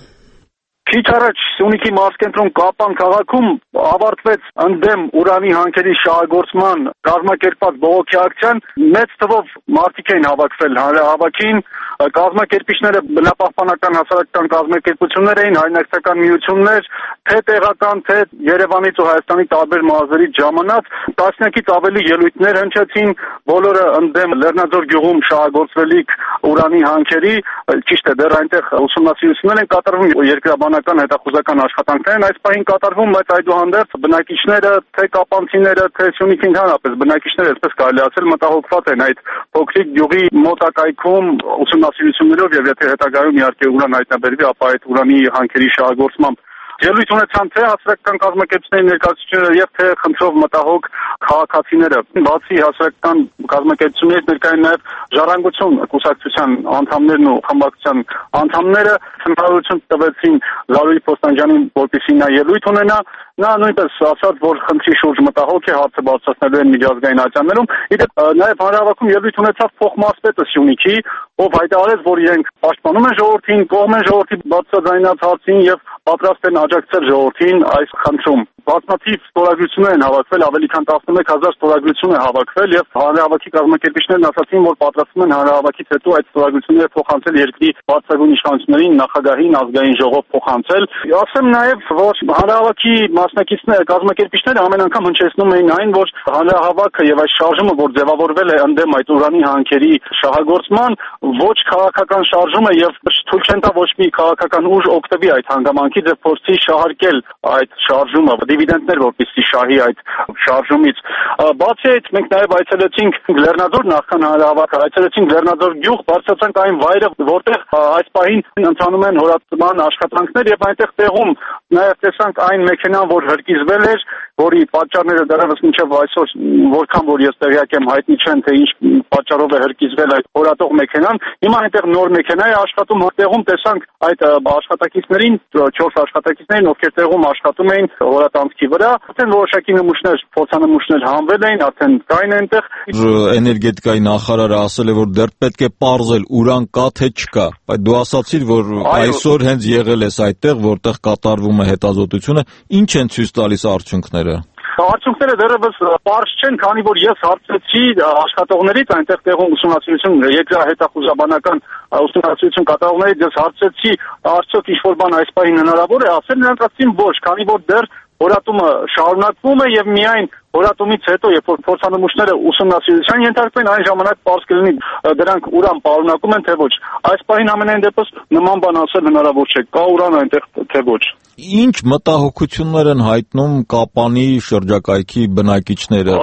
Քիչ առաջ Սյունիքի մարզկենտրոն Կապան քաղաքում ավարտվեց ընդդեմ ուրանի հանքերի շահագործման կազմակերպված բողոքի ակցիան։ Մեծ թվով մարդիկ էին հավաքվել հանրահավաքին, կազմակերպիչները բնապահպանական հասարակական կազմակերպություններ էին, հայրենակցական միություններ, թե տեղական, թե Երևանից ու Հայաստանի տարբեր մարզերից ժամանած, տասնյակից ավելի ելույթներ հնչեցին, բոլորը ընդդեմ Լեռնաձոր գյուղում շահագործվելիք ուրանի հանքերի, ճիշտ է, դեռ այնտեղ ուսումնասիրություններ են կատարվում, երկրաբանական հետախուզական աշխատանքներ են այս պահին կատարվում, բայց այդուհանդերձ բնակիչները, թե կապանցիները, թե Սյունիքի ընդհանրապես բնակիչները, այսպես կարելի ասել, մտահոգված են այդ փոքրիկ գյուղի մոտակայքում ուսումնասիրություններով եւ եթե հետագայում իհարկե ուրան հայտնաբերվի, ապա այդ ուրանի հանքերի շահագործմամբ ելույթ ունեցան թե հասարակական կազմակերպությունների ներկայացուցիչները եւ թե խնդրով մտահոգ քաղաքացիները։ Բացի հասարակական կազմակերպություններից ներկային նաեւ Ժառանգություն կուսակցության անդամներն ու խմբակցության անդամները հնարավորություն տվեցին Զարուհի Փոստանջյանին, որպեսզի նա ելույթ ունենա։ Նա նույնպես ասաց, որ խնդրի շուրջ մտահոգ է, հարցը բարձրացնելու են միջազգային ատյաններում։ Իդեպ նաեւ հանրահավաքում ելույթ ունեցավ փոխմասպետը Սյունիքի, ով հայտարարեց, որ իրենք պաշտպանում են ժողովրդին, կողմ են ժողովրդի բացարձայնած հարցին եւ պատրաստ են աջակցել ժողովրդին այս խնդրում։ Բազմաթիվ ստորագրություններ են հավաքվել, ավելի քան 11,000 ստորագրություն է հավաքվել եւ հանրահավաքի կազմակերպիչներն ասացին, որ պատրաստվում են հանրահավաքից հետո այդ ստորագրությունները փոխանցել երկրի բարձրագույն իշխանություններին, նախագահին, ազգային ժողով փոխանցել։ Ասեմ նաեւ, որ հանրահավաքի մասնակիցները, կազմակերպիչները ամեն անգամ հնչեցնում էին այն, որ հանրահավաքը եւ այս շարժումը, որ ձևավորվել է ընդդեմ այդ ուրանի հանքերի շահագործման, ոչ քաղաքական շարժում է եւ թույլ չեն տա ոչ մի քաղաքական ուժ օգտվի այդ հանգամանքից եւ փորձի շահարկել այդ շարժումը, դիվիդենտներ որպեսզի շահի այդ շարժումից։ Բացի այդ, մենք նաեւ այցելեցինք Լեռնաձոր նախքան հանրահավաքը, այցելեցինք Լեռնաձոր գյուղ, բարձրացանք այն վայրը, որտեղ այս պահին ընթանում են հորատման աշխատանքներ եւ այնտեղ տեղում նաեւ տեսանք այն մեքենան, որ հրկիզվել էր, որի պատճառները դեռևս մինչև այսօր որքան որ ես տեղյակ եմ հայտնի չեն, թե ինչ պատճառով է հրկիզվել այդ հորատող մեքենան։ Հիմա այնտեղ նոր մեքենա է աշխատում, տեղում տեսանք այդ աշխատակիցներին, 4 աշխատակիցներին, ովքեր տեղում աշխատում էին հորատանցքի վրա, արդեն որոշակի նմուշներ, փորձանմուշներ հանվել էին, արդեն կային այնտեղ։ Էներգետիկայի նախարարը ասել է, որ դեռ պետք է պարզել ուրան կա թե չկա, բայց դու ասացիր, որ այսօր հենց եղել ես այդտեղ, որտեղ կատարվում է հետազոտությունը, ինչ են ցույց տալիս արդյունքները։ Արդյունքները դեռևս պարզ չեն, քանի որ ես հարցրեցի աշխատողներից այնտեղ տեղում ուսումնասիրություն երկրահետախուզաբանական ուսումնասիրություն կատարողներից ես հարցրեցի արդյոք ինչ-որ բան այս պահին հնարավոր է, ասել նրանք ասին ոչ, քանի որ դեռ հորատումը շարունակվում է եւ միայն հորատումից հետո, երբ որ փորձանմուշները ուսումնասիրության ենթարկվեն, այն ժամանակ պարզ կլինի դրանք ուրան պարունակում են թե ոչ։ Այս պահին ամենայն դեպս նման բան ասել հնարավոր չէ, կա ուրան այնտեղ թե ոչ։ Ինչ մտահոգություններ են հայտնում Կապանի շրջակայքի բնակիչները։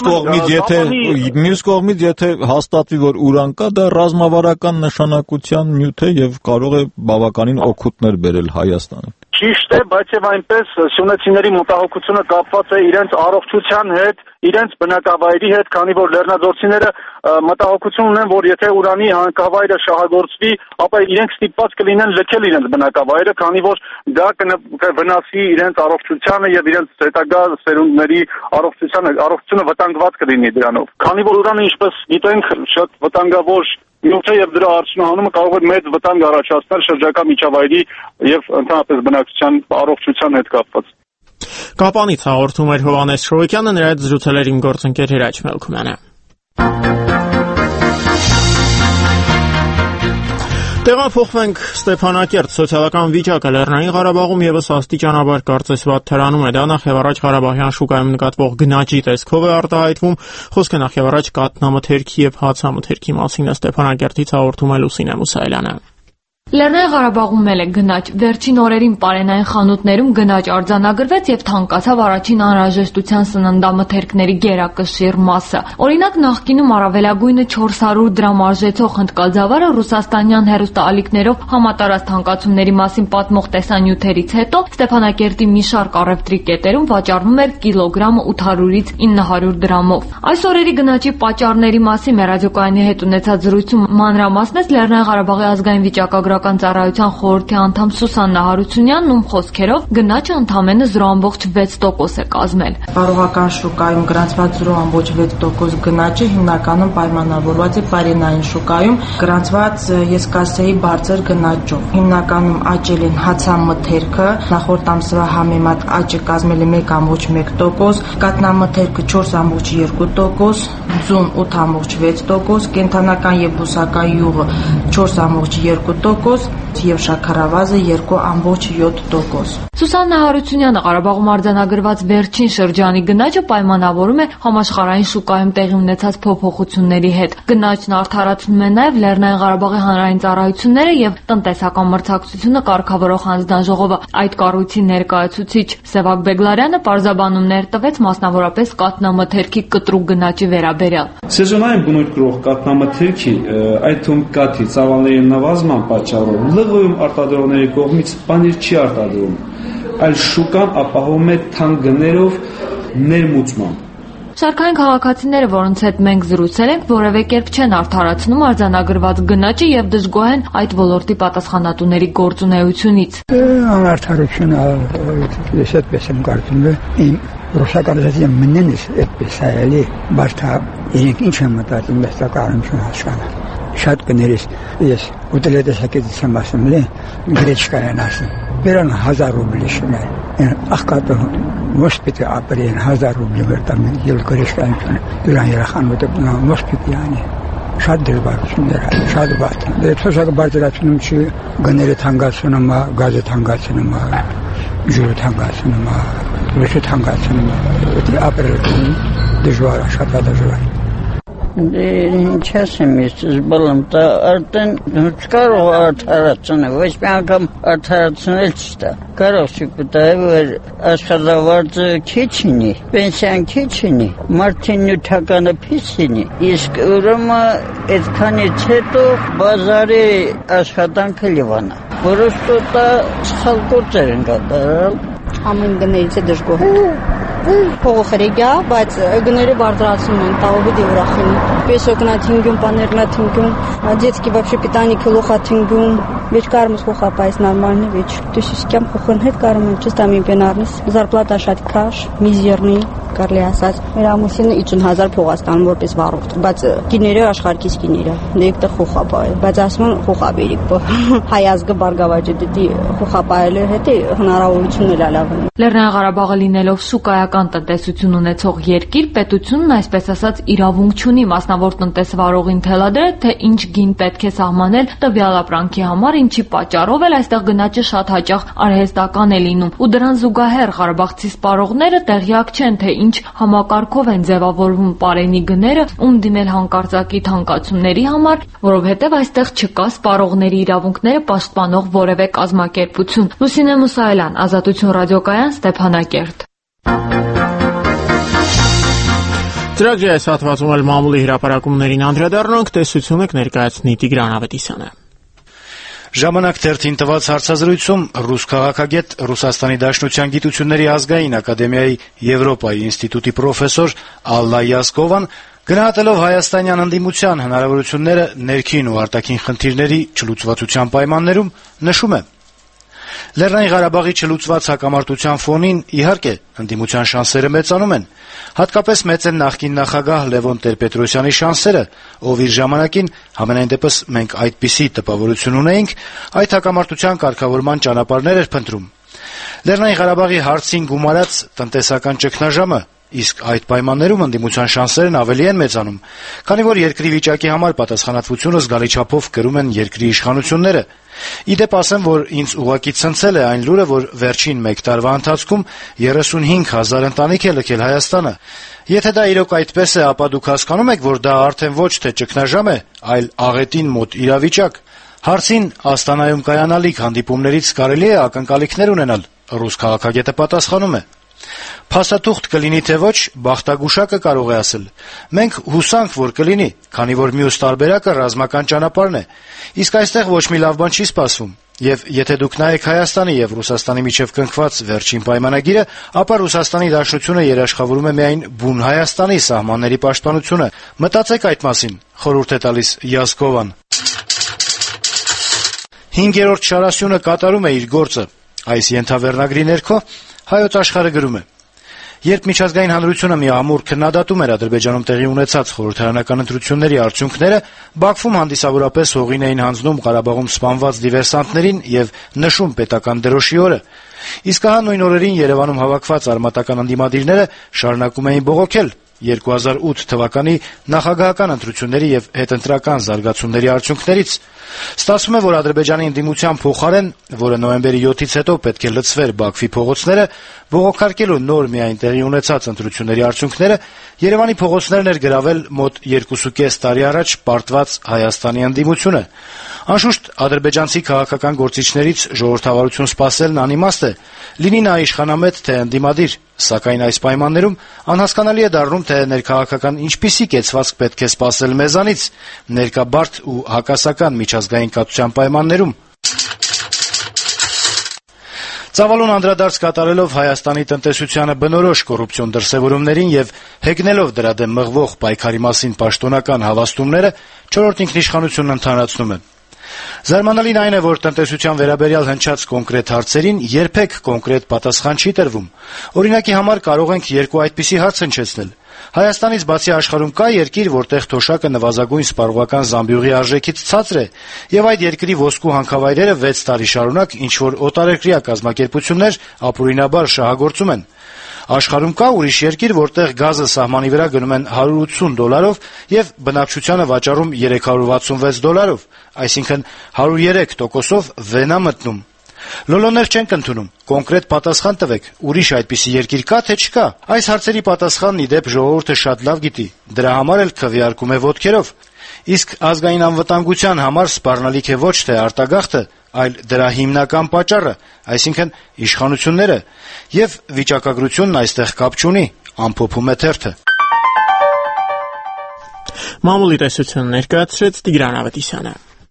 Մյուս կողմից, եթե հաստատվի, որ ուրան կա, դա ռազմավարական նշանակության նյութ է եւ կարող է բավականին օգուտներ բերել Հայաստանին։ Ճիշտ է, բայց եւ այնպես սյունեցիների մտահոգությունը կապված է իրենց առողջության հետ, իրենց բնակավայրի հետ, քանի որ լեռնաձորցիները մտահոգություն ունեն, որ եթե ուրանի հանքավայրը շահագործվի, ապա իրենք ստիպված կլինեն լքել իրենց բնակավայրը, քանի որ դա կվնասի իրենց առողջությանը եւ իրենց հետագա սերունդների առողջությունը վտանգված կլինի դրանով։ Քանի որ ուրանը, ինչպես գիտենք, շատ վտանգավոր նյութ է եւ դրա արդյունահանումը կարող է մեծ վտանգ առաջացնել շրջակա միջավայրի եւ ընդհանրապես բնակչության առողջության հետ կապված։ Կապանից հաղորդում էր Հովհաննես Շոյգյանը, նրա հետ զրուցել էր իմ գործընկեր Հիրաչ Մելքումյանը։ Տեղափոխվենք Ստեփանակերտ, սոցիալական վիճակը Լեռնային Ղարաբաղում եւս աստիճանաբար կարծեսված թրանում է։ Դա նախևառաջ Ղարաբաղյան շուկայում նկատվող գնաճի տեսքով է արտահայտվում։ Խոսքը նախևառաջ կաթնամթերքի եւ հացամթերքի մասին է։ Ստեփանակերտից հաղորդում է Լուսինե Մուսայելյանը։ Լեռնային Ղարաբաղում էլ է գնաճ։ Վերջին օրերին պարենային խանութներում գնաճ արձանագրվեց եւ թանկացավ առաջին անհրաժեշտության սննդամթերքների գերակշիռ մասը։ Օրինակ, նախկինում առավելագույնը 400 դրամ արժեցող հնդկաձավարը ռուսաստանյան հեռուստաալիքներով համատարած թանկացումների մասին պատմող տեսանյութերից հետո Ստեփանակերտի մի շարք առևտրի կետերում վաճառվում էր կիլոգրամը 800-ից 900 դրամով։ Այս օրերի գնաճի պատճառների մասին մեր ռադիոկայանի հետ ունեցած զրույցում մանրամասնեց Լեռնային Ղարաբաղի ազգային վիճակագրական ծառայության խորհրդի անդամ Սուսաննա Հարությունյանն, ում խոսքերով գնաճը ընդամենը 0.6% է կազմել։ Բարողական շուկայում գրանցված 0.6% գնաճը հիմնականում պայմանավորված է պարենային շուկայում գրանցված, ես կասեի, բարձր գնաճով։ Հիմնականում աճել են հացամթերքը, նախորդ ամսվա համեմատ աճը կազմել է 1.1%, կատնամթերքը 4.2%, ձուն 8.6%, կենդանական եւ բուսական յուղը 4.2% եւ շաքարավազը 2.7%։ Սուսաննա Հարությունյանը Ղարաբաղում արձանագրված վերջին շրջանի գնաճը պայմանավորում է համաշխարհային շուկայում տեղի ունեցած փոփոխությունների հետ։ Գնաճն արդարացնում է նաեւ Լեռնային Ղարաբաղի հանրային ծառայությունները եւ տնտեսական մրցակցությունը կարգավորող հանձնաժողովը։ Այդ կառույցի ներկայացուցիչ Սևակ Բեգլարյանը պարզաբանումներ տվեց մասնավորապես կատնամթերքի կտրուկ գնաճի վերաբերյալ։ Սեզոնային բնույթ կրող կատնամթերքի, այդ թվում կաթի ծավալների նվազման պատճառով լղոյում արտադրողների կողմից պանիր չի արտադրվում, այլ շուկան ապահովում է թանկ գներով ներմուծման։ Շարքային քաղաքացիները, որոնց հետ մենք զրուցել ենք, որևէ կերպ չեն արդարացնում արձանագրված գնաճը եւ դժգոհ են այդ ոլորտի պատասխանատուների գործունեությունից։ Անարդարությունը ես այդպես եմ կարծում, իմ ռուսականացիա մնենից այդպես է էլի, բայց իրենք ինչ են մտածում, ես դա կարում չեմ հասկանալ։ Շատ կներես ես ուտել տեսակետից եմ ասում, գրեչկա են ասում, բերան 1000 ռուբլի շնել, աղկատը ոչ պիտի ապրեն 1000 ռուբլի վերտամ, ել գրեչկա են չունեն, դրան երախան մտը ոչ պիտի անի, շատ դրբարություններ է, շատ բատ, թոշակը բարձրացնում չի, գները թանկացնում է, գազը թանկացնում է, ջուրը թանկացնում է, վեշը թանկացնում է, ապրել դժվար է, շատ դժվար է։ Ինչ ասեմ ես, զբալում, դա արդեն չկարող արդարացնել, ոչ մի անգամ արդարացնել չտա։ Կարող չի կտա, որ աշխատավարձը քիչ ինի, պենսիան քիչ ինի, մարդին նյութականը փիս ինի, իսկ ուրեմն այդքանից հետո բազարի աշխատանքը լիվանա, որոշ տոտա սխալ գործեր են կատարել։ Ամեն գներից է դժգոհ փողը խրեգա, բայց գները բարձրացնում են, տաղովի ուրախին։ Песок на тингюм, панер на тингюм, детский вообще питание плохо тингюм. Ведь кармус плохо поесть нормально, ведь то есть с кем плохо нет кармы, чисто ми пенарнис. Зарплата шат каш, мизерный, կարելի ասած։ Մեր ամուսինը 50000 փող ստանում որպես վառողջ, բայց գիները աշխարհքից գիները։ Դեկտը խոխապայ, բայց ասում են խոխաբերիկ։ Հայ ազգը բարգավաճը դի խոխապայել հետ հնարավորություններ ալավն։ Լեռնային Ղարաբաղը լինելով շուկայական տնտեսություն ունեցող երկիր, պետությունն այսպես ասած իրավունք չունի մասնավոր տնտեսվարողին թելադրել, թե ինչ գին պետք է սահմանել տվյալ ապրանքի համար, ինչի պատճառով էլ այստեղ գնաճը շատ հաճախ արհեստական է լինում։ Ու դրան զուգահեռ Ղարաբաղցի սպառողները տեղյակ չեն, թե ինչ համակարգով են ձևավորվում պարենի գները, ում դիմել հանկարծակի թանկացումների համար, որովհետև այստեղ չկա սպառողների իրավունքները պաշտպանող որևէ կազմակերպություն։ Լուսինե Մուսայելյան, Ազատություն ռադիոկայան, Ստեփանակերտ։ Ծրագրի այս հատվածում էլ մամուլի հրապարակումներին անդրադառնանք, տեսությունը կներկայացնի Տիգրան Ավետիսյանը։ Ժամանակ թերթին տված հարցազրույցում ռուս քաղաքագետ Ռուսաստանի Դաշնության գիտությունների ազգային ակադեմիայի Եվրոպայի ինստիտուտի պրոֆեսոր Ալլա Յասկովան գնահատելով հայաստանյան ընդդիմության հնարավորությունները ներքին ու արտաքին խնդիրների չլուծվածության պայմաններում նշում է. Լեռնային Ղարաբաղի չլուծված հակամարտության ֆոնին իհարկե ընդդիմության շանսերը մեծանում են, հատկապես մեծ են նախկին նախագահ Լևոն Տեր-Պետրոսյանի շանսերը, ով իր ժամանակին համենայն դեպս մենք այդպիսի տպավորություն ունեինք, այդ հակամարտության կարգավորման ճանապարհներ էր փնտրում։ Լեռնային Ղարաբաղի հարցին գումարած տնտեսական ճգնաժամը, իսկ այդ պայմաններում ընդդիմության շանսերն ավելի են մեծանում, քանի որ երկրի վիճակի համար պատասխանատվությունը զգալի չափով կրում են երկրի իշխանությունները։ Իդեպ ասեմ, որ ինձ ուղղակի ցնցել է այն լուրը, որ վերջին 1 տարվա ընթացքում 35000 ընտանիք է լքել Հայաստանը։ Եթե դա իրոք այդպես է, ապա դուք հասկանում եք, որ դա արդեն ոչ թե ճգնաժամ է, այլ աղետին մոտ իրավիճակ։ Հարցին Աստանայում կայանալիք հանդիպումներից կարելի է ակնկալիքներ ունենալ, ռուս քաղաքագետը պատասխանում է. «Փաստաթուղթ կլինի թե ոչ, բախտագուշակը կարող է ասել. մենք հուսանք, որ կլինի, քանի որ մյուս տարբերակը ռազմական ճանապարհն է, իսկ այստեղ ոչ մի լավ բան չի սպասվում։ Եվ եթե դուք նայեք Հայաստանի եւ Ռուսաստանի միջեւ կնքված վերջին պայմանագիրը, ապա Ռուսաստանի Դաշնությունը երաշխավորում է միայն բուն Հայաստանի սահմանների պաշտպանությունը։ Մտածեք այդ մասին», խորհուրդ է տալիս Յազկովան։ 5-րդ շարասյունը կատարում է իր գործը։ Այս ենթավերնագրի ներքո Հայոց Աշխարհը գրում է. Երբ միջազգային հանրությունը միամուռ քննադատում էր Ադրբեջանում տեղի ունեցած խորհրդարանական ընտրությունների արդյունքները, Բաքվում հանդիսավորապես հողին էին հանձնում Ղարաբաղում սպանված դիվերսանտներին եւ նշում պետական դրոշի օրը։ Իսկ ահա նույն օրերին Երևանում հավաքված արմատական ընդդիմադիրները շարունակում էին բողոքել 2008 թվականի նախագահական ընտրությունների եւ հետընտրական զարգացումների արդյունքներից։ Ստացվում է, որ Ադրբեջանի ընդդիմության փոխարեն, որը նոյեմբերի 7-ից հետո պետք է լցվեր Բաքվի փողոցները, բողոքարկելու նոր միայն տեղի ունեցած ընտրությունների արդյունքները, Երևանի փողոցներն էր գրավել մոտ 2.5 տարի առաջ պարտված Հայաստանի ընդդիմությունը։ Անշուշտ ադրբեջանցի քաղաքական գործիչներից ժողովրդավարություն սպասելն անիմաստ է, լինի նա իշխանամետ թե ընդդիմադիր, սակայն այս պայմաններում անհասկանալի է դառնում, թե ներքաղաքական ինչպիսի կեցվածք պետք է սպասել մեզանից ներկաբարդ ու հակասական միջազգային կացության պայմաններում։ Ծավալուն անդրադարձ կատարելով Հայաստանի տնտեսությանը բնորոշ կոռուպցիոն դրսևորումներին եւ հեգնելով դրա դեմ մղվող պայքարի մասին պաշտոնական հավաստումները, չորրորդ ինքնիշխանությունն ընդհանրացնում է. Զարմանալին այն է, որ տնտեսության վերաբերյալ հնչած կոնկրետ հարցերին երբեք կոնկրետ պատասխան չի տրվում։ Օրինակի համար կարող ենք երկու այդպիսի հարց հնչեցնել. Հայաստանից բացի աշխարհում կա երկիր, որտեղ թոշակը նվազագույն սպառողական զամբյուղի արժեքից ցածր է, եւ այդ երկրի ոսկու հանքավայրերը 6 տարի շարունակ ինչ-որ օտարերկրյա կազմակերպություններ ապօրինաբար շահագործում են։ Աշխարհում կա ուրիշ երկիր, որտեղ գազը սահմանի վրա գնում են $180 եւ բնակչությանը վաճառում $366, այսինքն 103%-ով վենա մտնում։ Լոլոներ չենք ընդունում, կոնկրետ պատասխան տվեք, ուրիշ այդպիսի երկիր կա թե չկա։ Այս հարցերի պատասխանն ի դեպ ժողովուրդը շատ լավ գիտի, դրա համար էլ քվեարկում է ոտքերով։ Իսկ ազգային անվտանգության համար սպառնալիք է ոչ թե արտագաղթը, այլ դրա հիմնական պատճառը, այսինքն իշխանությունները, եւ վիճակագրությունն այստեղ կապ չունի, ամփոփում է թերթը։ Մամուլի տեսությունը ներկայացրեց Տիգրան Ավետիսյանը։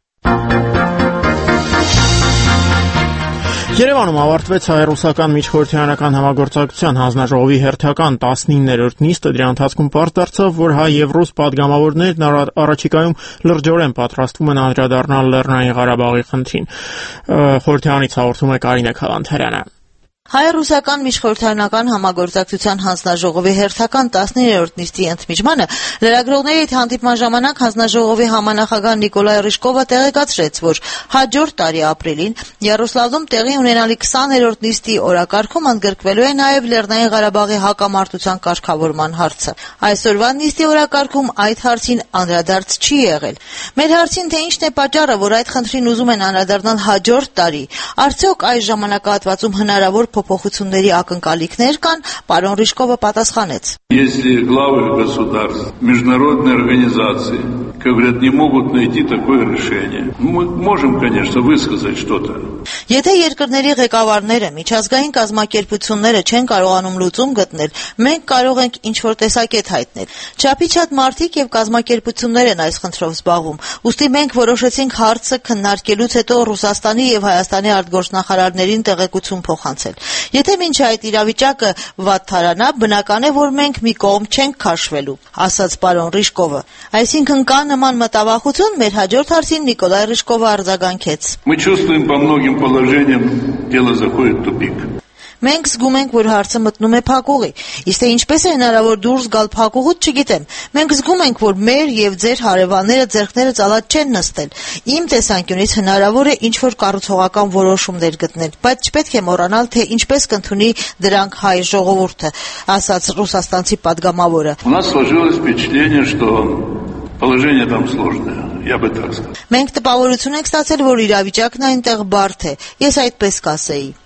Երևանում ավարտվեց հայ-ռուսական միջխորհրդարանական համագործակցության հանձնաժողովի հերթական 19-րդ նիստը, դրա ընթացքում պարզ դարձավ, որ հայ եւ ռուս պատգամավորներն առաջիկայում լրջորեն պատրաստվում են անդրադառնալ Լեռնային Ղարաբաղի խնդրին։ Խորհրդարանից հաղորդում է Կարինե Քալանթարյանը։ Հայ-ռուսական միջխորհրդարանական համագործակցության հանձնաժողովի հերթական 19-րդ նիստի ընդմիջմանը լրագրողների հետ հանդիպման ժամանակ հանձնաժողովի համանախագահ Նիկոլայ Ռիժկովը տեղեկացրեց, որ հաջորդ տարի ապրիլին Յարոսլավլում տեղի ունենալիք 20-րդ նիստի օրակարգում ընդգրկվելու է նաև Լեռնային Ղարաբաղի հակամարտության կարգավորման հարցը։ Այսօրվա նիստի օրակարգում այդ հարցին անդրադարձ չի եղել։ Մեր հարցին, թե ինչն է պատճառը, որ այդ խնդրին ուզում են անդրադառնալ հաջորդ տարի, արդյոք այս ժամանակահատվածում հնարավոր փոփոխությունների ակնկալիքներ կան, պարոն Ռիժկովը պատասխանեց. Если главы государств, международные организации, как говорят, не могут найти такое решение, мы можем, конечно, высказать что-то. Եթե երկրների ղեկավարները, միջազգային կազմակերպությունները չեն կարողանում լուծում գտնել, մենք կարող ենք ինչ-որ տեսակետ հայտնել։ Չափից շատ մարդիկ եւ կազմակերպություններ են այս խնդրով զբաղվում։ Ուստի մենք որոշեցինք հարցը քննարկելուց հետո Ռուսաստանի եւ Հայաստանի արտգործնախարարներին տեղեկություն փոխանցել։ Եթե մինչ այդ իրավիճակը վատթարանա, բնական է, որ մենք մի կողմ չենք քաշվելու, ասաց պարոն Ռիժկովը։ Այսինքն կա նման մտավախություն, մեր հաջորդ հարցին Նիկոլայ Ռիժկովը արձագանքեց. Мы чувствуем по многим положениям, дело заходит в тупик. Մենք զգում ենք, որ հարցը մտնում է փակուղի։ Իսկ թե ինչպես է հնարավոր դուրս գալ փակուղուց, չգիտեմ։ Մենք զգում ենք, որ մեր եւ ձեր հարևանները ձեռքները ծալած չեն նստել։ Իմ տեսանկյունից հնարավոր է ինչ-որ կառուցողական որոշումներ գտնել, բայց չպետք է մոռանալ, թե ինչպես կընդունի դրանք հայ ժողովուրդը, ասաց ռուսաստանցի падգամավորը։ У нас сложилось впечатление, что положение там сложное. Я бы так сказал. Մենք տպավորություն ենք ստացել, որ իրավիճակն այնտեղ բարդ է։ Ես այդպես կասեի։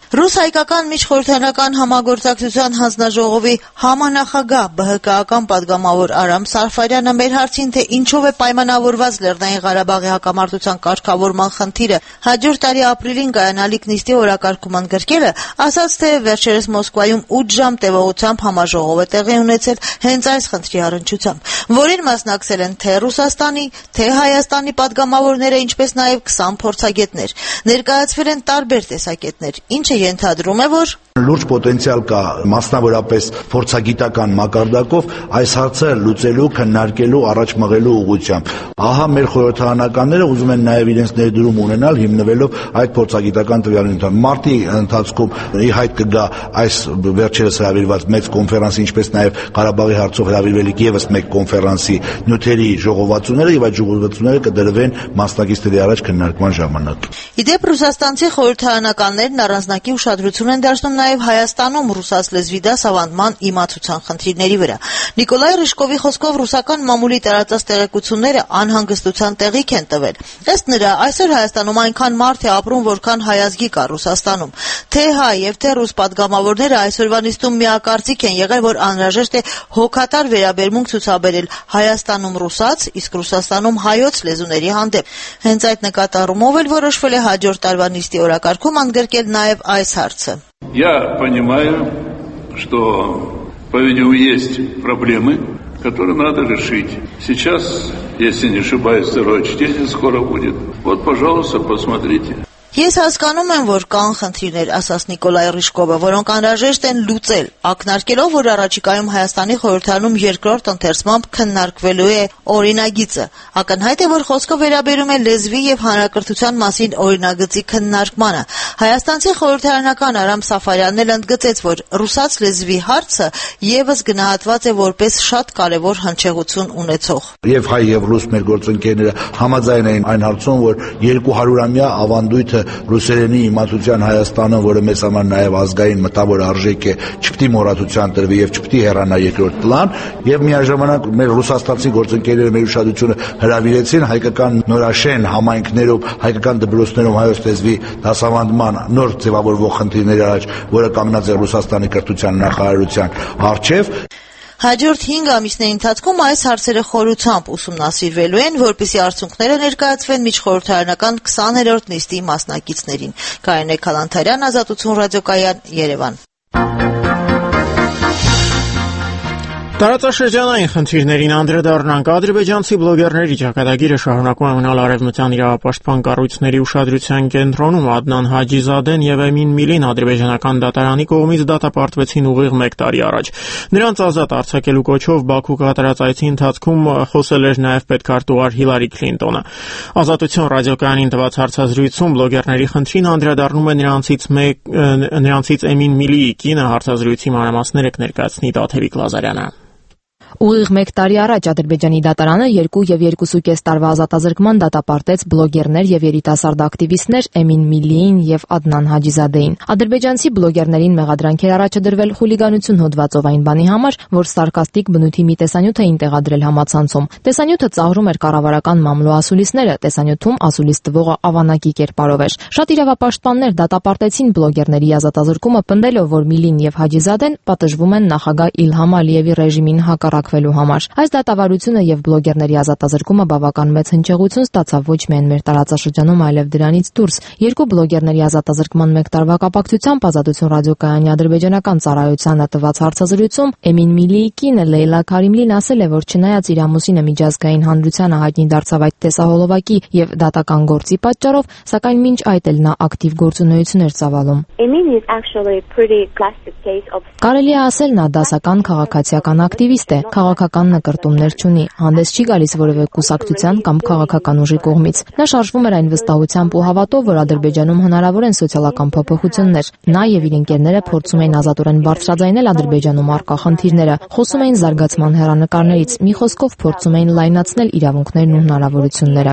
Ռուս-հայկական միջխորհրդարանական համագործակցության հանձնաժողովի համանախագահ ԲՀԿ-ական պատգամավոր Արամ Սարֆարյանը մեր հարցին, թե ինչով է պայմանավորված Լեռնային Ղարաբաղի հակամարտության կարգավորման խնդիրը հաջորդ տարի ապրիլին կայանալիք նիստի օրակարգում ընդգրկելը, ասաց, թե վերջերս Մոսկվայում 8 ժամ տևողությամբ համաժողով է տեղի ունեցել հենց այս խնդրի առնչությամբ, որին մասնակցել են թե Ռուսաստանի, թե Հայաստանի պատգամավորները, ինչպես նաև 20 փորձագետներ։ Ներկայացվել են տարբեր տեսակետներ, ինչը ենթադրում է, որ լուրջ պոտենցիալ կա մասնավորապես փորձագիտական մակարդակով այս հարցը լուծելու, քննարկելու, առաջ մղելու ուղղությամբ։ Ահա մեր խորհրդարանականները ուզում են նաև իրենց ներդրում ունենալ հիմնվելով այդ փորձագիտական տվյալներին։ Մարտի ընթացքում ի հայտ կգա այս վերջերս հրավիրված մեծ կոնֆերանսի, ինչպես նաև Ղարաբաղի հարցով հրավիրվելիք եւս մեկ կոնֆերանսի նյութերի ժողովածուները եւ այդ ժողովածուները կդրվեն մասնակիցների առաջ քննարկման ժամանակ։ Իդեպ ռուսաստանցի խորհրդարանականներն առանձնակի ուշադրություն են դարձնում նաև Հայաստանում ռուսաց լեզվի դասավանդման իմացության խնդիրների վրա։ Նիկոլայ Ռիժկովի խոսքով ռուսական մամուլի տարածած տեղեկությունները անհանգստության տեղիք են տվել։ Ըստ նրա, այսօր Հայաստանում այնքան մարդ է ապրում, որքան հայազգի կա Ռուսաստանում։ Թե հայ եւ թե ռուս պատգամավորները այսօրվա նիստում միակարծիք են եղել, որ անհրաժեշտ է հոգատար վերաբերմունք ցուցաբերել Հայաստանում ռուսաց, իսկ Ռուսաստանում հայոց լեզուների հանդեպ։ Հենց այդ նկատառումով էլ որոշվել է հաջորդ տարվա նիստի օրակարգում ընդգրկել նաև այս հարցը։ Я понимаю, что, по-видимому, есть проблемы, которые надо решить. Сейчас, если не ошибаюсь, второе чтение скоро будет. Вот, пожалуйста, посмотрите. Ես հասկանում եմ, որ կան խնդիրներ, ասաց Նիկոլայ Ռիժկովը, որոնք անհրաժեշտ են լուծել, ակնարկելով, որ առաջիկայում Հայաստանի խորհրդարանում երկրորդ ընթերցմամբ քննարկվելու է օրինագիծը։ Ակնհայտ է, որ խոսքը վերաբերում է լեզվի եւ հանրակրթության մասին օրինագծի քննարկմանը։ Հայաստանցի խորհրդարանական Արամ Սաֆարյանն էլ ընդգծեց, որ ռուսաց լեզվի հարցը եւս գնահատված է որպես շատ կարեւոր հնչեղություն ունեցող։ Եվ հայ եւ ռուս մեր գործընկերները համաձայն են այն հարցում, որ 200-ամյա ավանդույթը ռուսերենի իմացության Հայաստանը, որը մեզ համար նաև ազգային մտավոր արժեք է, չպետք է մոռացության տրվի եւ չպետք է հեռանա երկրորդ պլան, եւ միաժամանակ մեր ռուսաստանցի գործընկերները մեր ուշադրությունը հրավիրեցին հայկական նորաշեն համայնքներով, հայկական դպրոցներով հայոց լեզվի դասավանդման նոր ձևավորվող խնդիրների առաջ, որը կանգնած է Ռուսաստանի կրթության նախարարության առջև։ Հաջորդ 5 ամիսների ընթացքում այս հարցերը խորությամբ ուսումնասիրվելու են, որպեսզի արդյունքները ներկայացվեն միջխորհրդարանական 20-րդ նիստի մասնակիցներին։ Կարինե Քալանթարյան, Ազատություն ռադիոկայան, Երևան։ Տարածաշրջանային խնդիրներին անդրադառնանք։ Ադրբեջանցի բլոգերների ճակատագիրը շարունակում է մնալ արևմտյան իրավապաշտպան կառույցների ուշադրության կենտրոնում։ Ադնան Հաջիզադեն եւ Էմին Միլին ադրբեջանական դատարանի կողմից դատապարտվեցին ուղիղ 1 տարի առաջ։ Նրանց ազատ արձակելու կոչով Բաքու կատարած այցի ընթացքում խոսել էր նաեւ պետքարտուղար Հիլարի Քլինտոնը։ Ազատություն ռադիոկայանին տված հարցազրույցում բլոգերների խնդրին անդրադառնում է նրանցից Էմին Միլիի կինը, հարցազրույցի մանրամասները կներկայացնի Տաթևիկ Լազարյանը։ Ուղիղ 1 տարի առաջ Ադրբեջանի դատարանը 2 եւ 2.5 տարվա ազատազրկման դատապարտեց բլոգերներ եւ երիտասարդ ակտիվիստներ Էմին Միլիին եւ Ադնան Հաջիզադեին։ Ադրբեջանցի բլոգերներին մեղադրանքեր առաջադրվել խուլիգանություն հոդվածով այն բանի համար, որ սարկաստիկ բնույթի մի տեսանյութ էին տեղադրել համացանցում։ Տեսանյութը ծաղրում էր կառավարական մամլո ասուլիսները, տեսանյութում ասուլիս տվողը ավանակի կերպարով էր։ Շատ իրավապաշտպաններ դատապարտեցին բլոգերների ազատազրկումը, պնդելով, որ Միլին եւ Հաջիզադեն պատժվում են նախագահ Իլհամ Ալիևի ռեժիմին հակառակվելու համար։ Այս դատավարությունը եւ բլոգերների ազատազրկումը բավական մեծ հնչեղություն ստացավ ոչ միայն մեր տարածաշրջանում, այլև դրանից դուրս։ Երկու բլոգերների ազատազրկման 1 տարվա կապակցությամբ Ազատություն ռադիոկայանի ադրբեջանական ծառայությանը տված հարցազրույցում Էմին Միլիի կինը Լեյլա Քարիմլին ասել է, որ չնայած իր ամուսինը միջազգային հանրությանը հայտնի դարձավ այդ տեսահոլովակի եւ դատական գործի պատճառով, սակայն մինչ այդ էլ նա ակտիվ գործունեություններ ծավալում։ Կարելի է ասել, նա դասական քաղաքացիական ակտիվիստ է, քաղաքական նկրտումներ չունի, հանդես չի գալիս որևէ կուսակցության կամ քաղաքական ուժի կողմից։ Նա շարժվում էր այն վստահությամբ ու հավատով, որ Ադրբեջանում հնարավոր են սոցիալական փոփոխություններ։ Նա եւ իր ընկերները փորձում էին ազատորեն բարձրաձայնել Ադրբեջանում առկա խնդիրները, խոսում էին զարգացման հեռանկարներից, մի խոսքով փորձում էին լայնացնել իրավունքներն ու հնարավորությունները։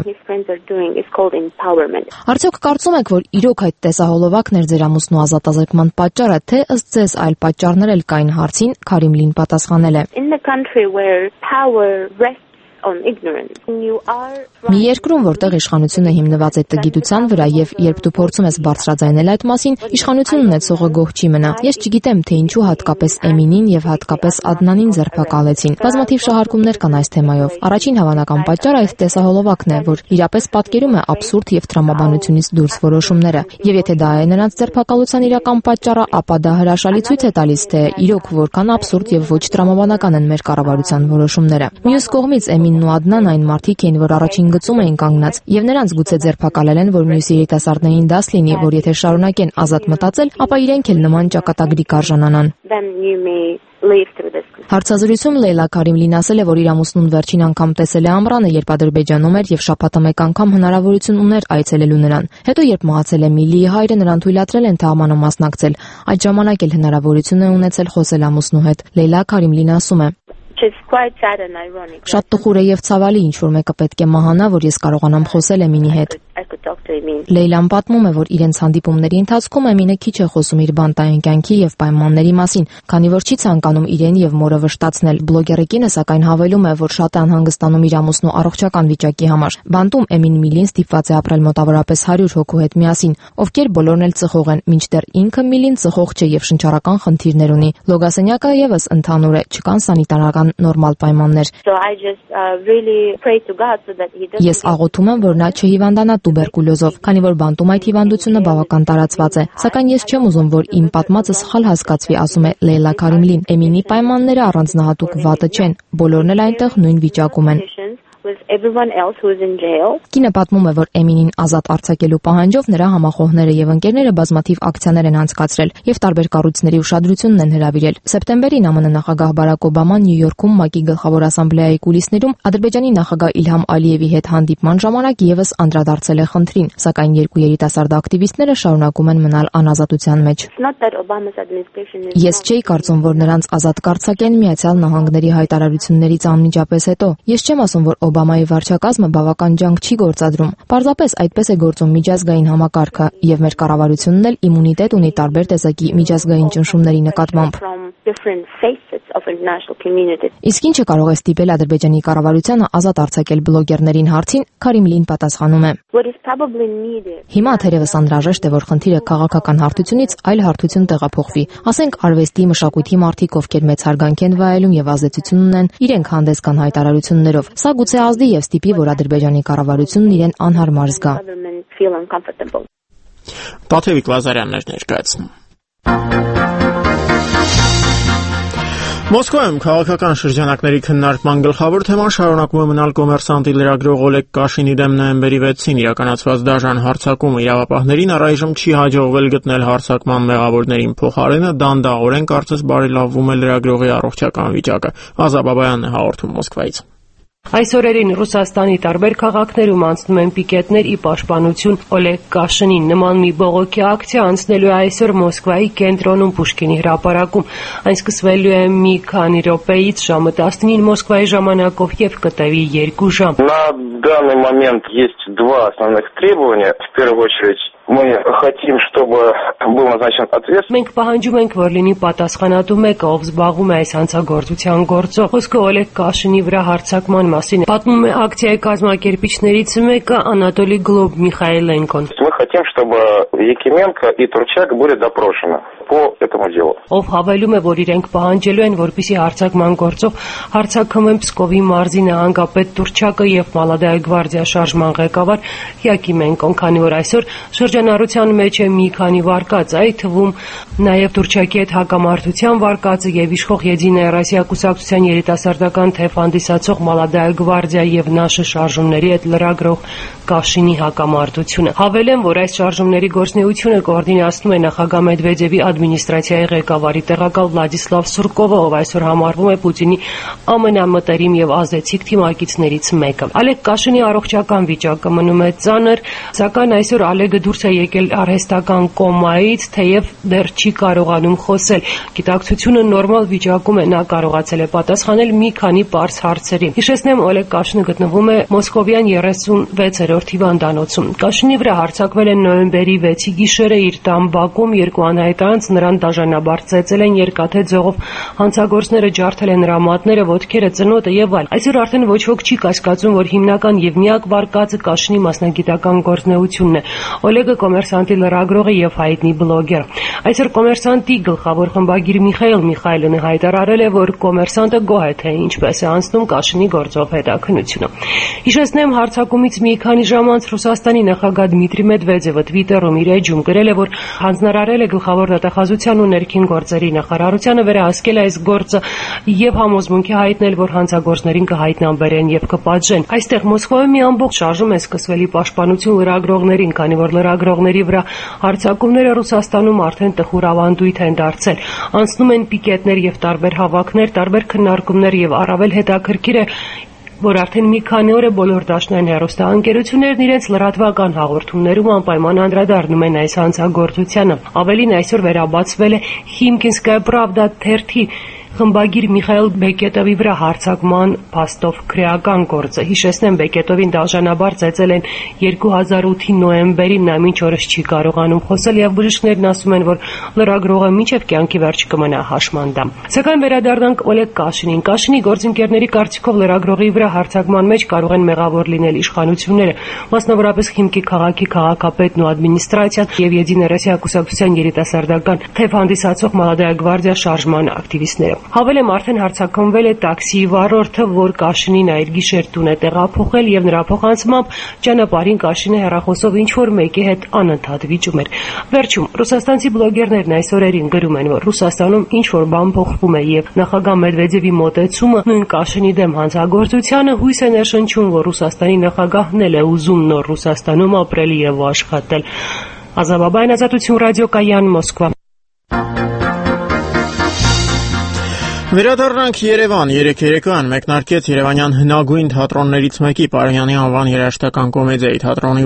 Արդյոք կարծում եք, որ իրոք այդ տեսահոլովակն էր ձեր ամուսնու ազատազրկման պատճառը, թե ըստ ձեզ այլ պատճառներ էլ կային հարցին, Քարիմլին պատասխանել է. Մի երկրում, որտեղ իշխանությունը հիմնված է տգիտության վրա եւ երբ դու փորձում ես բարձրաձայնել այդ մասին, իշխանություն ունեցողը գոհ չի մնա։ Ես չգիտեմ, թե ինչու հատկապես Էմինին եւ հատկապես Ադնանին ձերբակալեցին։ Բազմաթիվ շահարկումներ կան այս թեմայով։ Առաջին հավանական պատճառը այդ տեսահոլովակն է, որ իրապես պատկերում է աբսուրդ եւ տրամաբանությունից դուրս որոշումները։ Եվ եթե դա է նրանց ձերբակալության իրական պատճառը, ապա դա հրաշալի ցույց է տալիս, թե իրոք որքան աբսուրդ եւ ոչ տրամաբանական են մեր կառավարության որոշումները։ Մյուս կողմից Էմինն ու Ադնան այն մարդիկ էին, որ առաջին գծում էին կանգնած, եւ նրանց գուցե ձերբակալել են, որ մյուս երիտասարդներին դաս լինի, որ եթե շարունակեն ազատ մտածել, ապա իրենք էլ նման ճակատագրի կարժանանան։ Հարցազրույցում Լեյլա Քարիմլին ասել է, որ իր ամուսնուն վերջին անգամ տեսել է ամռանը, երբ Ադրբեջանում էր եւ շաբաթը մեկ անգամ հնարավորություն ուներ այցելելու նրան։ Հետո երբ մահացել է Միլիի հայրը, նրան թույլատրել են թաղմանը մասնակցել։ Այդ ժամանակ էլ հնարավորություն է ունեցել խոսել ամուսնու հետ։ Լեյլա Քարիմլին ասում է. Շատ տխուր է եւ ցավալի, ինչ որ մեկը պետք է մահանա, որ ես կարողանամ խոսել Էմինի հետ։ Լեյլան պատմում է, որ իրենց հանդիպումների ընթացքում Էմինը քիչ է խոսում իր բանտային կյանքի եւ պայմանների մասին, քանի որ չի ցանկանում իրեն եւ մորը վշտացնել։ Բլոգերը կինը սակայն հավելում է, որ շատ է անհանգստանում իր ամուսնու առողջական վիճակի համար։ Բանտում Էմին Միլին ստիպված է ապրել մոտավորապես 100 հոգու հետ միասին, ովքեր բոլորն էլ ծխող են, մինչդեռ ինքը Միլին ծխող չէ եւ շնչառական խնդիրներ ունի։ Լոգասենյակը եւս ընդհանուր է, չկան սանիտարական նորմալ պայմաններ։ Ես աղոթում եմ, որ նա չհիվանդանա տուբերկուլյոզով, քանի որ բանտում այդ հիվանդությունը բավական տարածված է։ Սակայն ես չեմ ուզում, որ իմ պատմածը սխալ հասկացվի, ասում է Լեյլա Քարիմլին։ Էմինի պայմանները առանձնահատուկ վատը չեն, բոլորն էլ այնտեղ նույն վիճակում են։ Կինը պատմում է, որ Էմինին ազատ արձակելու պահանջով նրա համախոհները եւ ընկերները բազմաթիվ ակցիաներ են անցկացրել եւ տարբեր կառույցների ուշադրությունն են հրավիրել։ Սեպտեմբերին ԱՄՆ նախագահ Բարակ Օբաման Նյու Յորքում ՄԱԿ-ի գլխավոր ասամբլեայի կուլիսներում Ադրբեջանի նախագահ Իլհամ Ալիևի հետ հանդիպման ժամանակ եւս անդրադարձել է խնդրին, սակայն երկու երիտասարդ ակտիվիստները շարունակում են մնալ անազատության մեջ։ Ես չէի կարծում, որ նրանց ազատ կարձակեն Միացյալ Նահանգների հայտարարություններից անմիջապես հետո։ Ես չեմ ասում, որ Օբամայի վարչակազմը բավական ջանք չի գործադրում։ Պարզապես այդպես է գործում միջազգային համակարգը, եւ մեր կառավարությունն էլ իմունիտետ ունի տարբեր տեսակի միջազգային ճնշումների նկատմամբ։ Իսկ ինչը կարող է ստիպել Ադրբեջանի կառավարությանը ազատ արձակել բլոգերներին հարցին, Քարիմլին պատասխանում է. Հիմա թերևս անհրաժեշտ է, որ խնդիրը քաղաքական հարթությունից այլ հարթություն տեղափոխվի։ Ասենք արվեստի, մշակույթի մարդիկ, ովքեր մեծ հարգանք են վայելում եւ ազդեցություն ունեն, իրենք հանդես կան հայտարարություններով։ Սա գուցե ազդի եւ ստիպի, որ Ադրբեջանի կառավարությունն իրեն անհարմար զգա։ Տաթևիկ Լազարյանն էր ներկայացնում։ Մոսկվայում քաղաքական շրջանակների քննարկման գլխավոր թեման շարունակում է մնալ կոմերսանտի լրագրող Օլեգ Կաշինի դեմ նոյեմբերի 6-ին իրականացված դաժան հարձակումը։ Իրավապահներին առայժմ չի հաջողվել գտնել հարձակման մեղավորներին փոխարենը, դանդաղորեն կարծես բարելավվում է լրագրողի առողջական վիճակը։ Ազա Բաբայանն է հաղորդում Մոսկվայից։ Այս օրերին Ռուսաստանի տարբեր քաղաքներում անցնում են պիկետներ ի պաշտպանություն Օլեգ Կաշինին։ Նման մի բողոքի ակցիա անցնելու է այսօր Մոսկվայի կենտրոնում Պուշկինի հրապարակում։ Այն սկսվելու է մի քանի րոպեից ժամը 19-ին Մոսկվայի ժամանակով եւ կտևի 2 ժամ։ На данный момент есть два основных требования. В первую очередь мы хотим, чтобы был назначен ответственный. Մենք պահանջում ենք, որ լինի պատասխանատու մեկը, ով զբաղվում է այս հանցագործության գործով։ Խոսքը Օլեգ Կաշինի վրա հարձակման մասին է։ Պատմում է ակցիայի կազմակերպիչներից մեկը Անատոլի Գլոբ Միխայելենկոն։ Мы хотим, чтобы Якименко и Турчак были допрошены по этому делу. Ով հավելում է, որ իրենք պահանջելու են, որպեսզի հարձակման գործով հարձակվեն Պսկովի մարզի նահանգապետ Турչակը եւ Մալադայա գվարդիա շարժման ղեկավար Յակիմենկոն, քանի որ այսօր շրջանառության մեջ է մի քանի վարկած, այդ թվում նաեւ Турչակի հետ հակամարտության վարկածը եւ իշխող Եդինայա Ռոսիա կուսակցության երիտասարդական թեփ հանդիսացող Մալադայա գվարդիա եւ ՆԱՇ շարժումների հետ լրագրող Կաշինի հակամարտությունը։ Հավելեմ, որ այս շարժումների գործունեությունը կոորդինացնում է նախագահ Մեդվեդևի ադմինիստրացիայի ղեկավարի տեղակալ Վլադիսլավ Սուրկովը, ով այսօր համարվում է Պուտինի ամենամտերիմ եւ ազդեցիկ թիմակիցներից մեկը։ Օլեգ Կաշինի առողջական վիճակը մնում է ծանր, սակայն այսօր Օլեգը դուրս է եկել արհեստական կոմայից, թեև դեռ չի կարողանում խոսել։ Գիտակցությունը նորմալ վիճակում է, նա կարողացել է պատասխանել մի քանի պարզ հարցերի։ Հիշեցնեմ, Օլեգ Կաշինը գտնվում է Մոսկովյան 36-րդ հիվանդանոցում։ Կաշինի վրա հարձակվել են նոյեմբերի 6-ի գիշերը իր տան բակում երկու անհայտ անձ անց նրան դաժանաբար ծեծել են երկաթե ձողով, հանցագործները ջարդել են նրա մատները, ոտքերը, ծնոտը եւ այլ։ Այսօր արդեն ոչ ոք չի կասկածում, որ հիմնական եւ միակ վարկածը Կաշինի մասնագիտական գործունեությունն է։ Օլեգը կոմերսանտի լրագրող է եւ հայտնի բլոգեր։ Այսօր կոմերսանտի գլխավոր խմբագիր Միխայել Միխայելյանը հայտարարել է, որ կոմերսանտը գոհ է, թե ինչպես է անցնում Կաշինի գործով հետաքննությունը։ Հիշեցնեմ, հարձակումից մի քանի ժամ անց Ռուսաստանի նախագահ Դմիտրի Մեդվեդևը Twitter-ում իր էջում գրել է, որ հանձնարարել է գլխավոր դատախազության ու ներքին գործերի նախարարությանը վերահսկել այս գործը եւ համոզմունքի հայտնել, որ հանցագործներին կհայտնաբերեն եւ կպատժեն։ Այստեղ Մոսկվայում մի ամբողջ շարժում է սկսվելի պաշտպանություն լրագրողներին, քանի որ լրագրողների վրա հարձակումները Ռուսաստանում արդեն տխուր ավանդույթ են դարձել։ Անցնում են պիկետներ եւ տարբեր հավաքներ, տարբեր քննարկումներ եւ առավել հետաքրքիր է, որ արդեն մի քանի օր է բոլոր դաշնային հեռուստաընկերություններն իրենց լրատվական հաղորդումներում անպայման անդրադառնում են այս հանցագործությանը։ Ավելին, այսօր վերաբացվել է Խիմքինսկայա Պրավդա թերթի խմբագիր Միխայել Բեկետովի վրա հարձակման փաստով քրեական գործը։ Հիշեցնեմ, Բեկետովին դաժանաբար ծեծել են 2008-ի նոյեմբերին, նա մինչ օրս չի կարողանում խոսել եւ բժիշկներն ասում են, որ լրագրողը մինչեւ կյանքի վերջ կմնա հաշմանդամ։ Սակայն վերադառնանք Օլեգ Կաշինին։ Կաշինի գործընկերների կարծիքով լրագրողի վրա հարձակման մեջ կարող են մեղավոր լինել իշխանությունները, մասնավորապես Խիմքի քաղաքի քաղաքապետն ու ադմինիստրացիան եւ Եդինա Ռոսիա կուսակցության երիտասարդական թեւ հանդիսացող Մալադայա գվարդիա շարժման ակտիվիստները։ Հավելեմ, արդեն հարձակվվել է տաքսիի վարորդը, որ Կաշինին այդ գիշեր տուն է տեղափոխել եւ նրա փոխանցմամբ ճանապարհին Կաշինը հեռախոսով ինչ-որ մեկի հետ անընդհատ վիճում էր։ Վերջում ռուսաստանցի բլոգերներն այս օրերին գրում են, որ Ռուսաստանում ինչ-որ բան փոխվում է եւ նախագահ Մեդվեդևի մոտեցումը նույն Կաշինի դեմ հանցագործությանը հույս է ներշնչում, որ Ռուսաստանի նախագահն էլ է ուզում նոր Ռուսաստանում ապրել եւ աշխատել։ Ազատաբայն ազատություն ռադիոկայան Մոսկվա։ Վերադառնանք Երևան։ Երեկոյան մեկնարկեց Երևանյան հնագույն թատրոններից մեկի Պարոնյանի անվան երաժշտական կոմեդիայի թատրոնի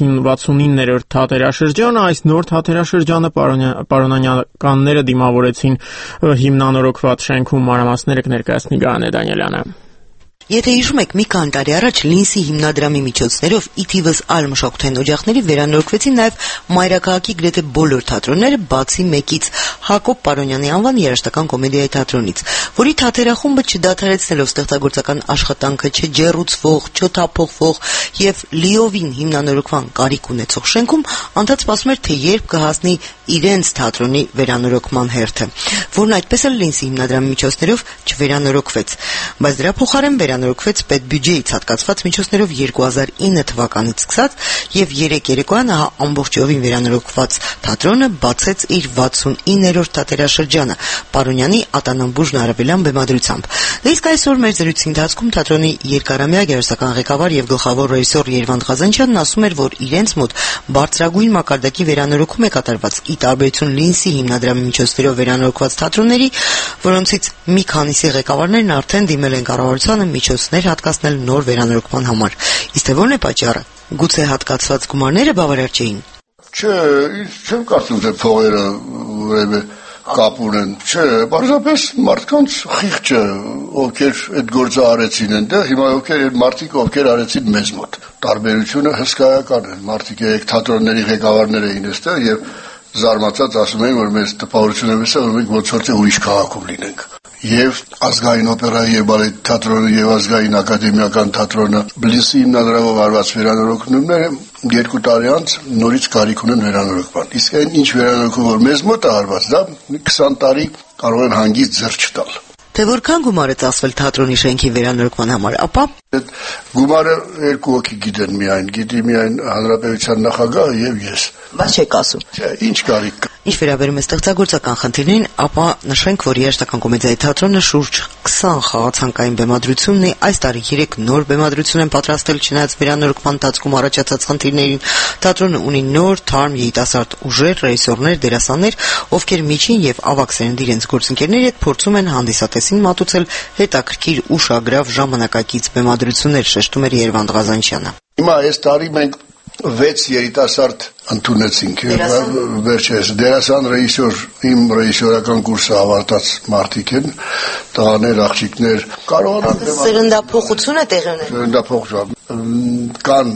69-րդ թատերաշրջանը։ Այս նոր թատերաշրջանը պարոնյանականները դիմավորեցին հիմնանորոգված շենքում։ Մանրամասները կներկայացնի Գարանե Դանիելյանը։ Եթե հիշում եք, մի քանի տարի առաջ Լինսի հիմնադրամի միջոցներով ի թիվս այլ մշակութային օջախների վերանորոգվեցին նաև մայրաքաղաքի գրեթե բոլոր թատրոնները, բացի մեկից՝ Հակոբ Պարոնյանի անվան երաժշտական կոմեդիայի թատրոնից, որի թատերախումբը չդադարեցնելով ստեղծագործական աշխատանքը, չջեռուցվող, չթափողվող եւ լիովին հիմնանորոգման կարիք ունեցող շենքում անդադ սպասում էր, թե երբ կհասնի իրենց թատրոնի վերանորոգման հերթը, որն այդպես էլ Լինսի հիմնադրամի միջոցներով չվերանորոգվեց, բայց դրա փոխարեն վերանորոգվեց պետբյուջեից հատկացված միջոցներով 2009 թվականից սկսած եւ երեք երեկոյան ահա ամբողջովին վերանորոգված թատրոնը բացեց իր 69-րդ թատերաշրջանը Պարոնյանի ատանամբուժն արաբելյան բեմադրությամբ։ Իսկ այսօր մեր զրույցի ընթացքում թատրոնի երկարամյա գերոսական ղեկավար եւ գլխավոր ռեժիսոր Երվանդ Ղազանչյանն ասում էր, որ իրենց մոտ բարձրագույն մակարդակի վերանորոգում է կատարված ի տարբերություն Լինսի հիմնադրամի միջոցներով վերանորոգված թատրոնների, որոնցից մի քանիսի ղեկավարներն արդեն դիմել են կառավարությանը միջոցներ հատկացնել նոր վերանորոգման համար։ Իսկ թե ո՞րն է պատճառը։ Գուցե հատկացված գումարները բավարար չէին։ Չէ, չեմ կարծում, թե փողերը ուրեմն կապ ունեն։ Չէ, բարձրապես մարդկանց խիղճը, ովքեր այդ գործը արեցին են, դա հիմա ովքեր այդ մարդիկ ովքեր արեցին մեզ մոտ։ Տարբերությունը հսկայական է։ Մարդիկ եք թատրոնների ղեկավարներ էին այստեղ եւ զարմացած ասում էին, որ մեզ տպավորություն է մեսա, որ մենք ոնց որ թե ուրիշ քաղաքում լինենք։ Եվ ազգային օպերայի եւ բալետ թատրոնը եւ ազգային ակադեմիական թատրոնը Լինսի հիմնադրամով արված վերանորոգումները 2 տարի անց նորից կարիք ունեն վերանորոգման։ Իսկ այն ինչ վերանորոգում որ մեզ մոտ է արված, դա 20 տարի կարող են հանգիստ ձեռք չտալ։ Թե որքան գումար է ծախսվել թատրոնի շենքի վերանորոգման համար, ապա այդ գումարը 2 հոգի գիտեն միայն, գիտի միայն հանրապետության նախագահը եւ ես։ Բայց չեք ասում։ Չէ, ինչ կարիք կա։ Ինչ վերաբերում է ստեղծագործական խնդիրներին, ապա նշենք, որ երաժշտական կոմեդիայի թատրոնը շուրջ 20 խաղացանկային բեմադրություն ունի, այս տարի 3 նոր բեմադրություն են պատրաստել, չնայած վերանորոգման ընթացքում առաջացած խնդիրներին։ Թատրոնը ունի նոր, թարմ երիտասարդ ուժեր, ռեժիսորներ, դերասաններ, ովքեր միջին եւ ավագ սերնդի իրենց գործընկերների հետ փորձում են հանդիսատեսին մատուցել հետաքրքիր ուշագրավ ժամանակակից բեմադրություններ, շեշտում էր Երվանդ Ղազանչյանը։ Հիմա այս տարի մենք 6 երիտասարդ ընդունեցինք, վերջերս դերասան, ռեժիսոր, իմ ռեժիսորական կուրսը ավարտած մարդիկ են, տղաներ, աղջիկներ, կարողանան սերնդափոխություն է տեղի ունենում։ Սերնդափոխություն կան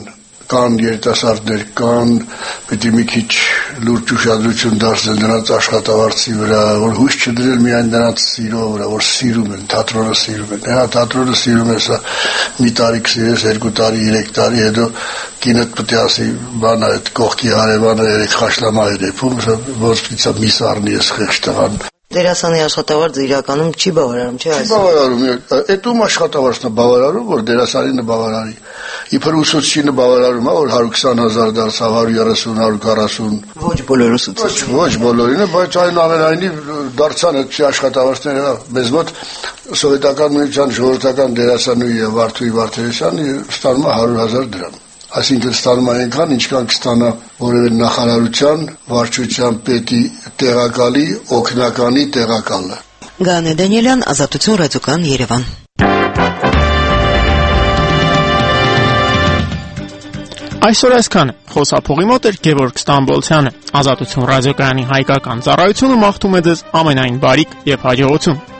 կան երիտասարդներ, կան պետք է մի քիչ լուրջ ուշադրություն դարձնել նրանց աշխատավարձի վրա, որ հույս չդրել միայն նրանց սիրո վրա, որ սիրում են, թատրոնը սիրում են։ Հա, թատրոնը սիրում է, սա մի տարի կսիրես, 2 տարի, 3 տարի, հետո կինդ պետք է ասի, բանա այդ կողքի հարևանը երեք խաշլամա էր եփում, ոնց պիտի միս առնի ես խեղճ տղան։ Դերասանի աշխատավարձը իրականում չի բավարարում, չէ՞ այսօր։ Բավարարում է, այդ ում աշխատավարձն է բավարարում, որ դերասանինը բավարարի։ Իբր ուսուցչինը բավարարում է, որ 120,000 դարձավ 130, 140։ Ոչ բոլոր ուսուցիչները։ Ոչ բոլորինը, բայց այնուամենայնիվ դարձան այդ աշխատավարձները մեզ մոտ սովետական միության ժողովրդական դերասանուհի Վարդուհի Վարդերեսյանը ստանում է 100,000 դրամ։ Այսինքն ստանում է այնքան, ինչքան կստանա որևէ նախարարության, վարչության պետի տեղակալի, օգնականի տեղակալը։ Գանե Դանիելյան, Ազատություն ռադիոկան, Երևան։ Այսօր այսքանը։ Խոսափողի մոտ էր Գևորգ Ստամբոլցյանը։ Ազատություն ռադիոկայանի հայկական ծառայությունը մաղթում է ձեզ ամենայն բարիք եւ հաջողություն։